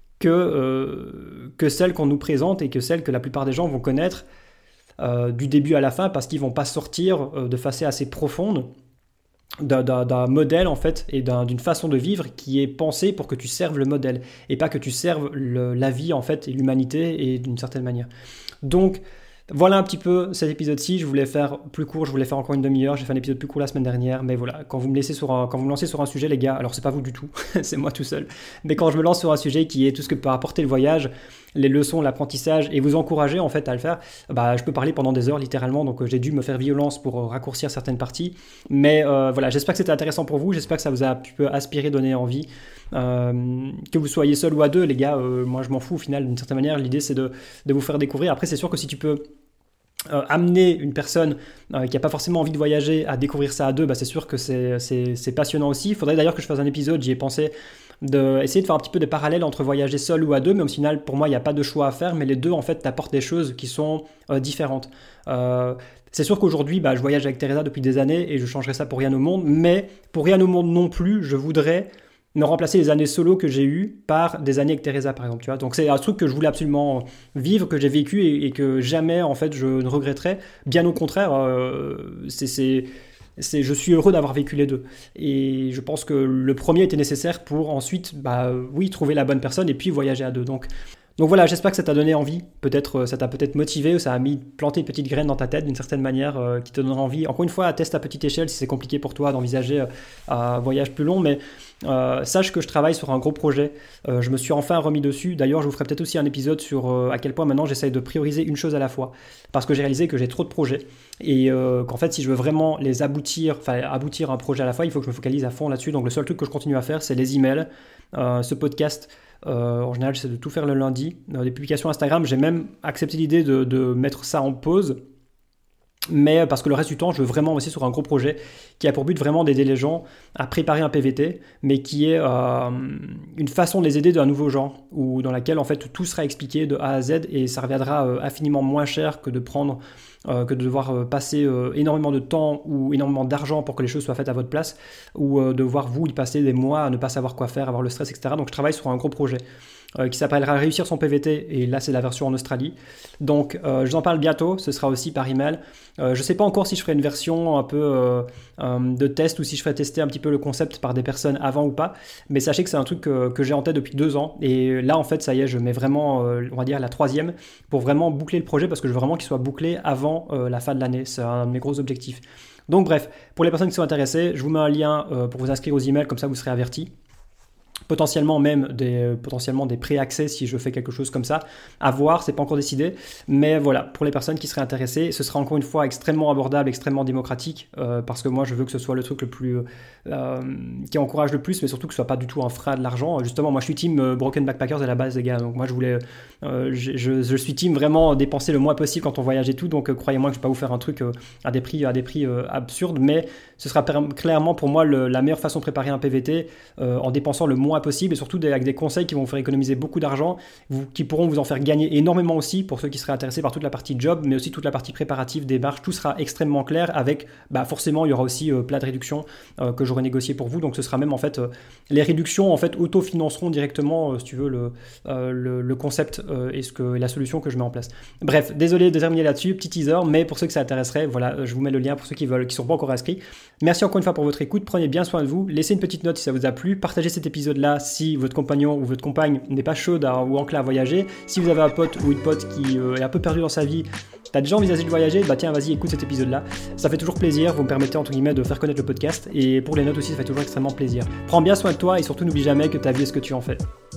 que celle qu'on nous présente et que celle que la plupart des gens vont connaître du début à la fin, parce qu'ils vont pas sortir de façon assez profonde d'un modèle en fait et d'une façon de vivre qui est pensée pour que tu serves le modèle et pas que tu serves la vie en fait et l'humanité et d'une certaine manière. Donc voilà un petit peu cet épisode-ci. Je voulais faire plus court, je voulais faire encore une demi-heure. J'ai fait un épisode plus court la semaine dernière, mais voilà, quand vous me lancez sur un sujet, les gars, alors c'est pas vous du tout, c'est moi tout seul, mais quand je me lance sur un sujet qui est tout ce que peut apporter le voyage, les leçons, l'apprentissage, et vous encourager en fait à le faire, je peux parler pendant des heures littéralement, donc j'ai dû me faire violence pour raccourcir certaines parties, mais voilà, j'espère que c'était intéressant pour vous, j'espère que ça vous a un peu aspiré, donné envie, que vous soyez seul ou à deux, les gars, moi je m'en fous au final, d'une certaine manière, l'idée c'est de vous faire découvrir. Après c'est sûr que si tu peux amener une personne qui n'a pas forcément envie de voyager à découvrir ça à deux, c'est sûr que c'est passionnant aussi. Il faudrait d'ailleurs que je fasse un épisode, j'y ai pensé, d'essayer de faire un petit peu des parallèles entre voyager seul ou à deux, mais au final pour moi il n'y a pas de choix à faire, mais les deux en fait t'apportent des choses qui sont différentes. C'est sûr qu'aujourd'hui je voyage avec Teresa depuis des années et je changerai ça pour rien au monde, mais pour rien au monde non plus je voudrais ne remplacer les années solo que j'ai eues par des années avec Teresa par exemple, tu vois. Donc c'est un truc que je voulais absolument vivre, que j'ai vécu et que jamais en fait je ne regretterai. Bien au contraire, je suis heureux d'avoir vécu les deux. Et je pense que le premier était nécessaire pour ensuite, trouver la bonne personne et puis voyager à deux. Donc voilà, j'espère que ça t'a donné envie, peut-être ça t'a peut-être motivé ou ça a planté une petite graine dans ta tête d'une certaine manière qui te donnera envie. Encore une fois, teste à petite échelle si c'est compliqué pour toi d'envisager un voyage plus long, mais sache que je travaille sur un gros projet. Je me suis enfin remis dessus. D'ailleurs, je vous ferai peut-être aussi un épisode sur à quel point maintenant j'essaye de prioriser une chose à la fois, parce que j'ai réalisé que j'ai trop de projets et qu'en fait, si je veux vraiment les aboutir un projet à la fois, il faut que je me focalise à fond là-dessus. Donc le seul truc que je continue à faire, c'est les emails, ce podcast. En général, j'essaie de tout faire le lundi. Les publications Instagram, j'ai même accepté l'idée de mettre ça en pause mais parce que le reste du temps, je veux vraiment bosser sur un gros projet qui a pour but vraiment d'aider les gens à préparer un PVT, mais qui est une façon de les aider d'un nouveau genre, ou dans laquelle en fait tout sera expliqué de A à Z et ça reviendra infiniment moins cher que de devoir passer énormément de temps ou énormément d'argent pour que les choses soient faites à votre place, ou devoir vous y passer des mois à ne pas savoir quoi faire, avoir le stress, etc. Donc je travaille sur un gros projet qui s'appellera Réussir son PVT, et là c'est la version en Australie. Donc je vous en parle bientôt, ce sera aussi par email. Je ne sais pas encore si je ferai une version un peu de test, ou si je ferai tester un petit peu le concept par des personnes avant ou pas, mais sachez que c'est un truc que j'ai en tête depuis 2 ans, et là en fait ça y est, je mets vraiment, on va dire la 3e, pour vraiment boucler le projet, parce que je veux vraiment qu'il soit bouclé avant la fin de l'année, c'est un de mes gros objectifs. Donc bref, pour les personnes qui sont intéressées, je vous mets un lien pour vous inscrire aux emails, comme ça vous serez avertis. Potentiellement des pré-accès si je fais quelque chose comme ça, à voir, c'est pas encore décidé, mais voilà, pour les personnes qui seraient intéressées, ce sera encore une fois extrêmement abordable, extrêmement démocratique, parce que moi je veux que ce soit le truc le plus qui encourage le plus, mais surtout que ce soit pas du tout un frein de l'argent. Justement, moi je suis team Broken Backpackers à la base, les gars, donc moi je suis team vraiment dépenser le moins possible quand on voyage et tout, donc croyez-moi que je vais pas vous faire un truc à des prix absurdes, mais ce sera clairement pour moi la meilleure façon de préparer un PVT, en dépensant le moins possible, et surtout avec des conseils qui vont vous faire économiser beaucoup d'argent, qui pourront vous en faire gagner énormément aussi, pour ceux qui seraient intéressés par toute la partie job, mais aussi toute la partie préparative, démarche, tout sera extrêmement clair, avec forcément il y aura aussi plein de réductions que j'aurai négociées pour vous, donc ce sera même en fait les réductions en fait autofinanceront directement si tu veux le concept et la solution que je mets en place. Bref, désolé de terminer là-dessus, petit teaser, mais pour ceux que ça intéresserait, voilà, je vous mets le lien pour ceux qui sont pas encore inscrits. Merci encore une fois pour votre écoute, prenez bien soin de vous, laissez une petite note si ça vous a plu, partagez cet épisode-là si votre compagnon ou votre compagne n'est pas chaude ou enclin à voyager. Si vous avez un pote ou une pote qui est un peu perdu dans sa vie, t'as déjà envisagé de voyager, tiens, vas-y, écoute cet épisode-là. Ça fait toujours plaisir, vous me permettez entre guillemets de faire connaître le podcast, et pour les notes aussi, ça fait toujours extrêmement plaisir. Prends bien soin de toi, et surtout n'oublie jamais que ta vie est ce que tu en fais.